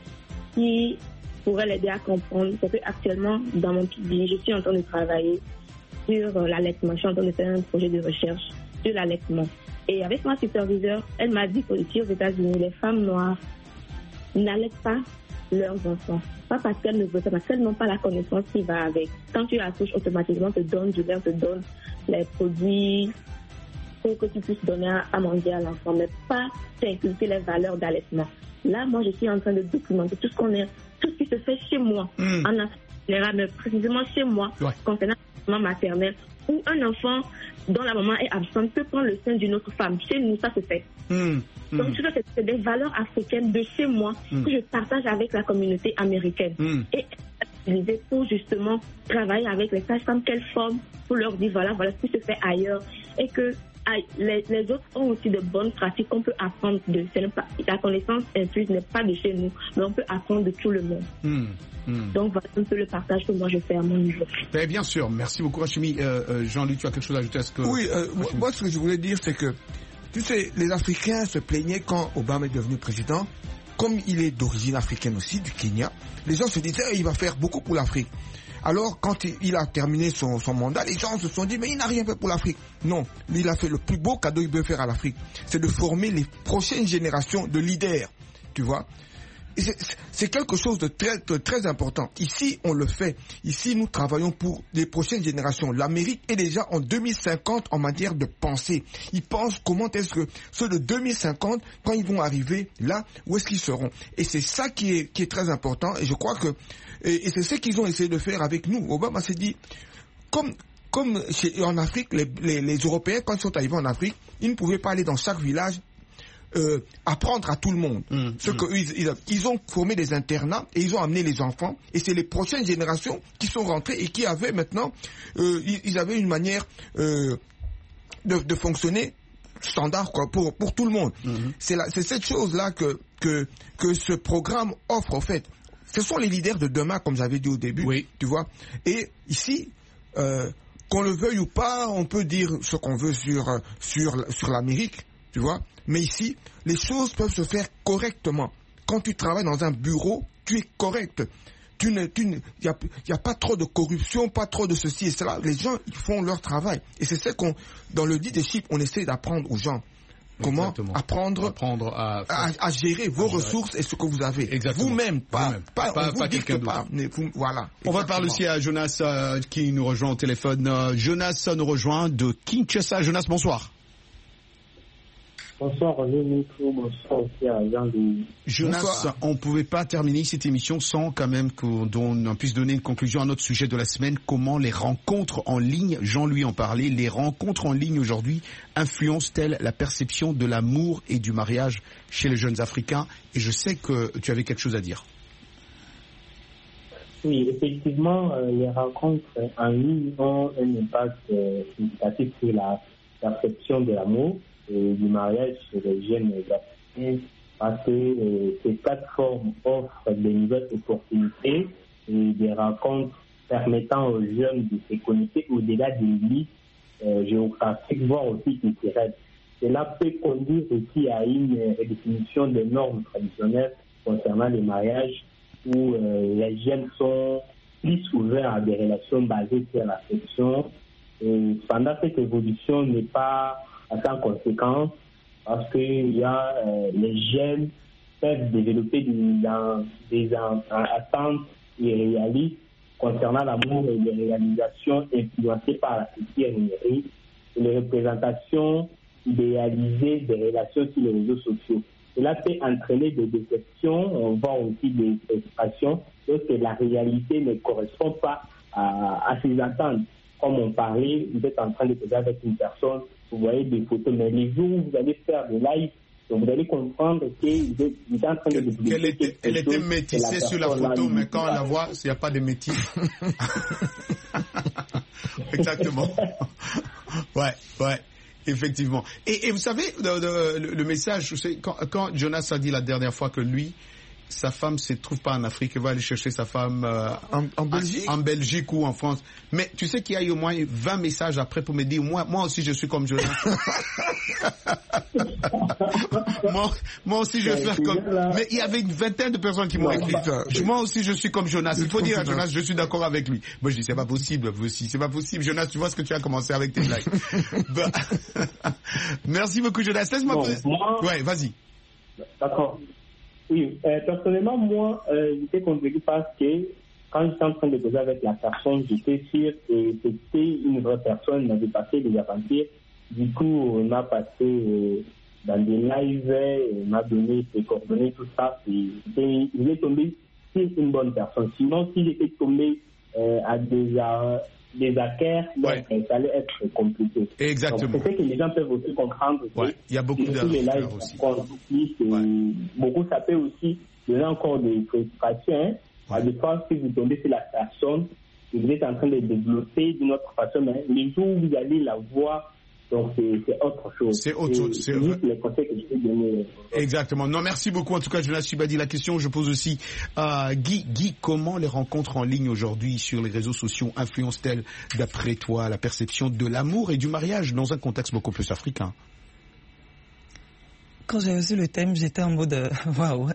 qui pourrait l'aider à comprendre, c'est qu'actuellement, dans mon pays, je suis en train de travailler sur l'allaitement. Je suis en train de faire un projet de recherche sur l'allaitement. Et avec ma superviseure, elle m'a dit qu'ici aux États-Unis, les femmes noires n'allaitent pas leurs enfants. Pas parce qu'elles ne veulent pas, parce qu'elles n'ont pas la connaissance qui va avec. Quand tu accouches, automatiquement, te donne du lait, te donne les produits pour que tu puisses donner à manger à l'enfant, mais pas t'inculquer les valeurs d'allaitement. Là, moi, je suis en train de documenter tout ce qui se fait chez moi, en Afrique, mais précisément chez moi, concernant maternelle, où un enfant dont la maman est absente peut prendre le sein d'une autre femme. Chez nous, ça se fait. Donc, c'est des valeurs africaines de chez moi que je partage avec la communauté américaine. Et utiliser pour justement travailler avec les sages-femmes qu'elles forment, pour leur dire voilà ce qui se fait ailleurs. Et que les autres ont aussi de bonnes pratiques qu'on peut apprendre de. La connaissance infuse n'est pas de chez nous, mais on peut apprendre de tout le monde. Donc voilà un peu le partage que moi je fais à mon niveau. Bien sûr, merci beaucoup Rachimi. Jean-Luc, tu as quelque chose à ajouter à ce que... Oui, moi ce que je voulais dire c'est que, tu sais, les Africains se plaignaient quand Obama est devenu président. Comme il est d'origine africaine aussi, du Kenya, les gens se disaient il va faire beaucoup pour l'Afrique. Alors quand il a terminé son mandat, les gens se sont dit mais il n'a rien fait pour l'Afrique. Non, il a fait le plus beau cadeau qu'il peut faire à l'Afrique, c'est de former les prochaines générations de leaders, tu vois. C'est quelque chose de très, très important. Ici, on le fait. Ici, nous travaillons pour les prochaines générations. L'Amérique est déjà en 2050 en matière de pensée. Ils pensent comment est-ce que ceux de 2050, quand ils vont arriver là, où est-ce qu'ils seront. Et c'est ça qui est très important. Et je crois que, et c'est ce qu'ils ont essayé de faire avec nous. Obama s'est dit, comme en Afrique, les Européens, quand ils sont arrivés en Afrique, ils ne pouvaient pas aller dans chaque village apprendre à tout le monde. Ils ont formé des internats et ils ont amené les enfants et c'est les prochaines générations qui sont rentrées et qui avaient maintenant ils avaient une manière de fonctionner standard quoi, pour tout le monde. C'est cette chose là que ce programme offre en fait. Ce sont les leaders de demain comme j'avais dit au début, tu vois. Et ici qu'on le veuille ou pas, on peut dire ce qu'on veut sur l'Amérique, tu vois. Mais ici, les choses peuvent se faire correctement. Quand tu travailles dans un bureau, tu es correct. il y a pas trop de corruption, pas trop de ceci et cela. Les gens, ils font leur travail. Et c'est ça dans le leadership, on essaie d'apprendre aux gens. Comment apprendre à gérer vos ressources et ce que vous avez. Vous-même, pas quelqu'un d'autre. Voilà. On va parler aussi à Jonas qui nous rejoint au téléphone. Jonas nous rejoint de Kinshasa. Jonas, bonsoir. Bonsoir, bonsoir aussi à Jean de... Jonas, on ne pouvait pas terminer cette émission sans quand même qu'on puisse donner une conclusion à notre sujet de la semaine. Comment les rencontres en ligne, Jean-Louis en parlait, les rencontres en ligne aujourd'hui influencent-elles la perception de l'amour et du mariage chez les jeunes Africains? Et je sais que tu avais quelque chose à dire. Oui, effectivement, les rencontres en ligne ont un impact significatif sur la perception de l'amour et du mariage chez les jeunes Africains parce que ces plateformes offrent de nouvelles opportunités et des rencontres permettant aux jeunes de se connecter au-delà des limites géographiques, voire aussi culturelles. Cela peut conduire aussi à une redéfinition des normes traditionnelles concernant les mariages où les jeunes sont plus ouverts à des relations basées sur l'affection. Cependant, cette évolution n'est pas sans conséquence parce que les jeunes peuvent développer des attentes irréalistes concernant l'amour et les réalisations influencées par la culture numérique et les représentations idéalisées des relations sur les réseaux sociaux. Cela peut entraîner des déceptions, voire aussi des frustrations, lorsque la réalité ne correspond pas à ses attentes. Comme on parlait, vous êtes en train de causer avec une personne, vous voyez des photos, mais les jours où vous allez faire des lives, donc vous allez comprendre que vous êtes en train de... Elle était métissée sur la photo, mais quand on la voit, il n'y a pas de métis. Exactement. Ouais. Effectivement. Et vous savez, le message, quand Jonas a dit la dernière fois que lui, sa femme ne se trouve pas en Afrique, il va aller chercher sa femme en Belgique ou en France. Mais tu sais qu'il y a eu au moins 20 messages après pour me dire, moi aussi je suis comme Jonas. moi aussi je vais faire comme... Mais il y avait une vingtaine de personnes qui m'ont écrit. Moi aussi je suis comme Jonas. Il faut dire à Jonas, je suis d'accord avec lui. Moi je dis, c'est pas possible, vous aussi. C'est pas possible. Jonas, tu vois ce que tu as commencé avec tes blagues. Merci beaucoup Jonas. Laisse-moi poser... Ouais, vas-y. D'accord. Oui, personnellement, moi, j'étais convaincu parce que quand j'étais en train de causer avec la personne, j'étais sûr que c'était une vraie personne, on avait passé des aventures. Du coup, on a passé dans des lives, on m'a donné ses coordonnées, tout ça. Il est tombé sur une bonne personne. Sinon, s'il était tombé à des acquéreurs, donc ça allait être compliqué. Exactement. Donc, c'est ce que les gens peuvent aussi comprendre. Il y a beaucoup d'argent aussi. Beaucoup, ça peut aussi donner encore des frustrations. Des fois, si vous tombez sur la personne, vous êtes en train de développer d'une autre façon, mais les jours où vous allez la voir, donc c'est autre chose. C'est autre chose. C'est les conseils que je peux donner. Exactement. Non, merci beaucoup. En tout cas, Jonas Subadi, la question je pose aussi à Guy, comment les rencontres en ligne aujourd'hui sur les réseaux sociaux influencent-elles, d'après toi, la perception de l'amour et du mariage dans un contexte beaucoup plus africain? Quand j'ai reçu le thème, j'étais en mode waouh.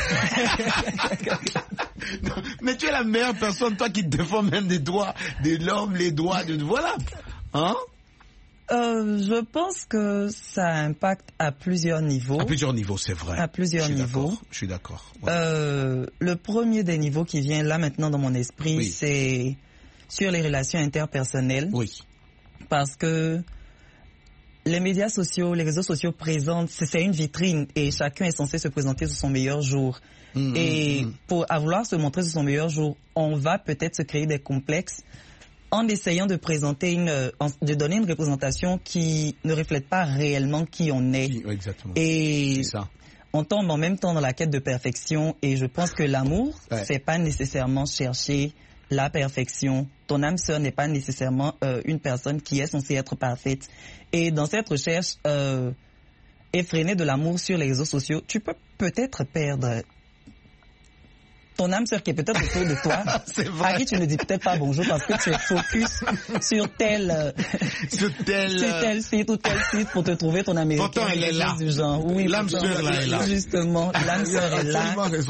Mais tu es la meilleure personne, toi qui te défends même des doigts de l'homme, les doigts de... Voilà. Hein? Je pense que ça impacte à plusieurs niveaux. À plusieurs niveaux, c'est vrai. À plusieurs niveaux. Je suis d'accord. Ouais. Le premier des niveaux qui vient là maintenant dans mon esprit, c'est sur les relations interpersonnelles. Oui. Parce que les médias sociaux, les réseaux sociaux présentent, c'est une vitrine et chacun est censé se présenter sur son meilleur jour. Pour vouloir se montrer sur son meilleur jour, on va peut-être se créer des complexes en essayant de présenter de donner une représentation qui ne reflète pas réellement qui on est. Exactement. Et c'est ça. On tombe en même temps dans la quête de perfection et je pense que l'amour, c'est pas nécessairement chercher la perfection. Ton âme sœur n'est pas nécessairement une personne qui est censée être parfaite. Et dans cette recherche effrénée de l'amour sur les réseaux sociaux, tu peux peut-être perdre ton âme sœur qui est peut-être autour de toi, à qui tu ne dis peut-être pas bonjour parce que tu es focus sur tel site ou tel site pour te trouver ton américain. Pourtant, elle est là. Du genre. Oui, l'âme sœur là est là. Justement, l'âme sœur est là. Raison.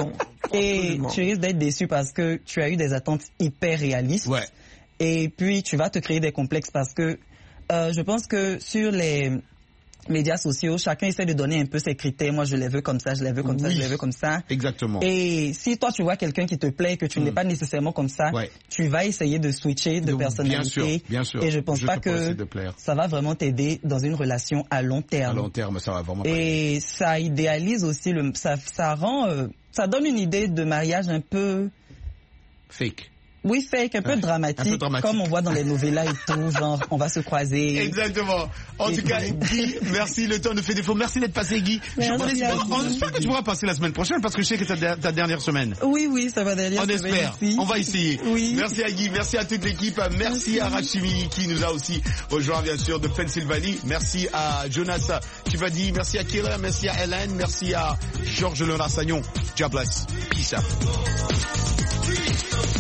Et tu risques d'être déçu parce que tu as eu des attentes hyper réalistes. Ouais. Et puis, tu vas te créer des complexes parce que je pense que sur les médias sociaux, chacun essaie de donner un peu ses critères. Moi, je les veux comme ça, je les veux comme ça, je les veux comme ça. Exactement. Et si toi, tu vois quelqu'un qui te plaît, que tu n'es pas nécessairement comme ça, tu vas essayer de switcher de personnalité. Bien sûr. Et je pense pas que ça va vraiment t'aider dans une relation à long terme. À long terme, ça va vraiment pas aider. Et ça idéalise aussi, ça rend, ça donne une idée de mariage un peu... fake. Oui, fake, un peu dramatique, comme on voit dans les novellas et tout, genre, on va se croiser. Exactement. En tout cas, Guy, merci, le temps nous fait défaut. Merci d'être passé, Guy. J'espère que tu pourras passer la semaine prochaine, parce que je sais que c'est ta dernière semaine. Oui, ça va dernière semaine. On espère. On va essayer. Oui. Merci à Guy, merci à toute l'équipe, merci à Rachimi, qui nous a aussi rejoint, bien sûr, de Pennsylvanie. Merci à Jonas Tuvadi, merci à Kira, merci à Hélène, merci à Georges Leonard Sagnon. God bless. Peace out.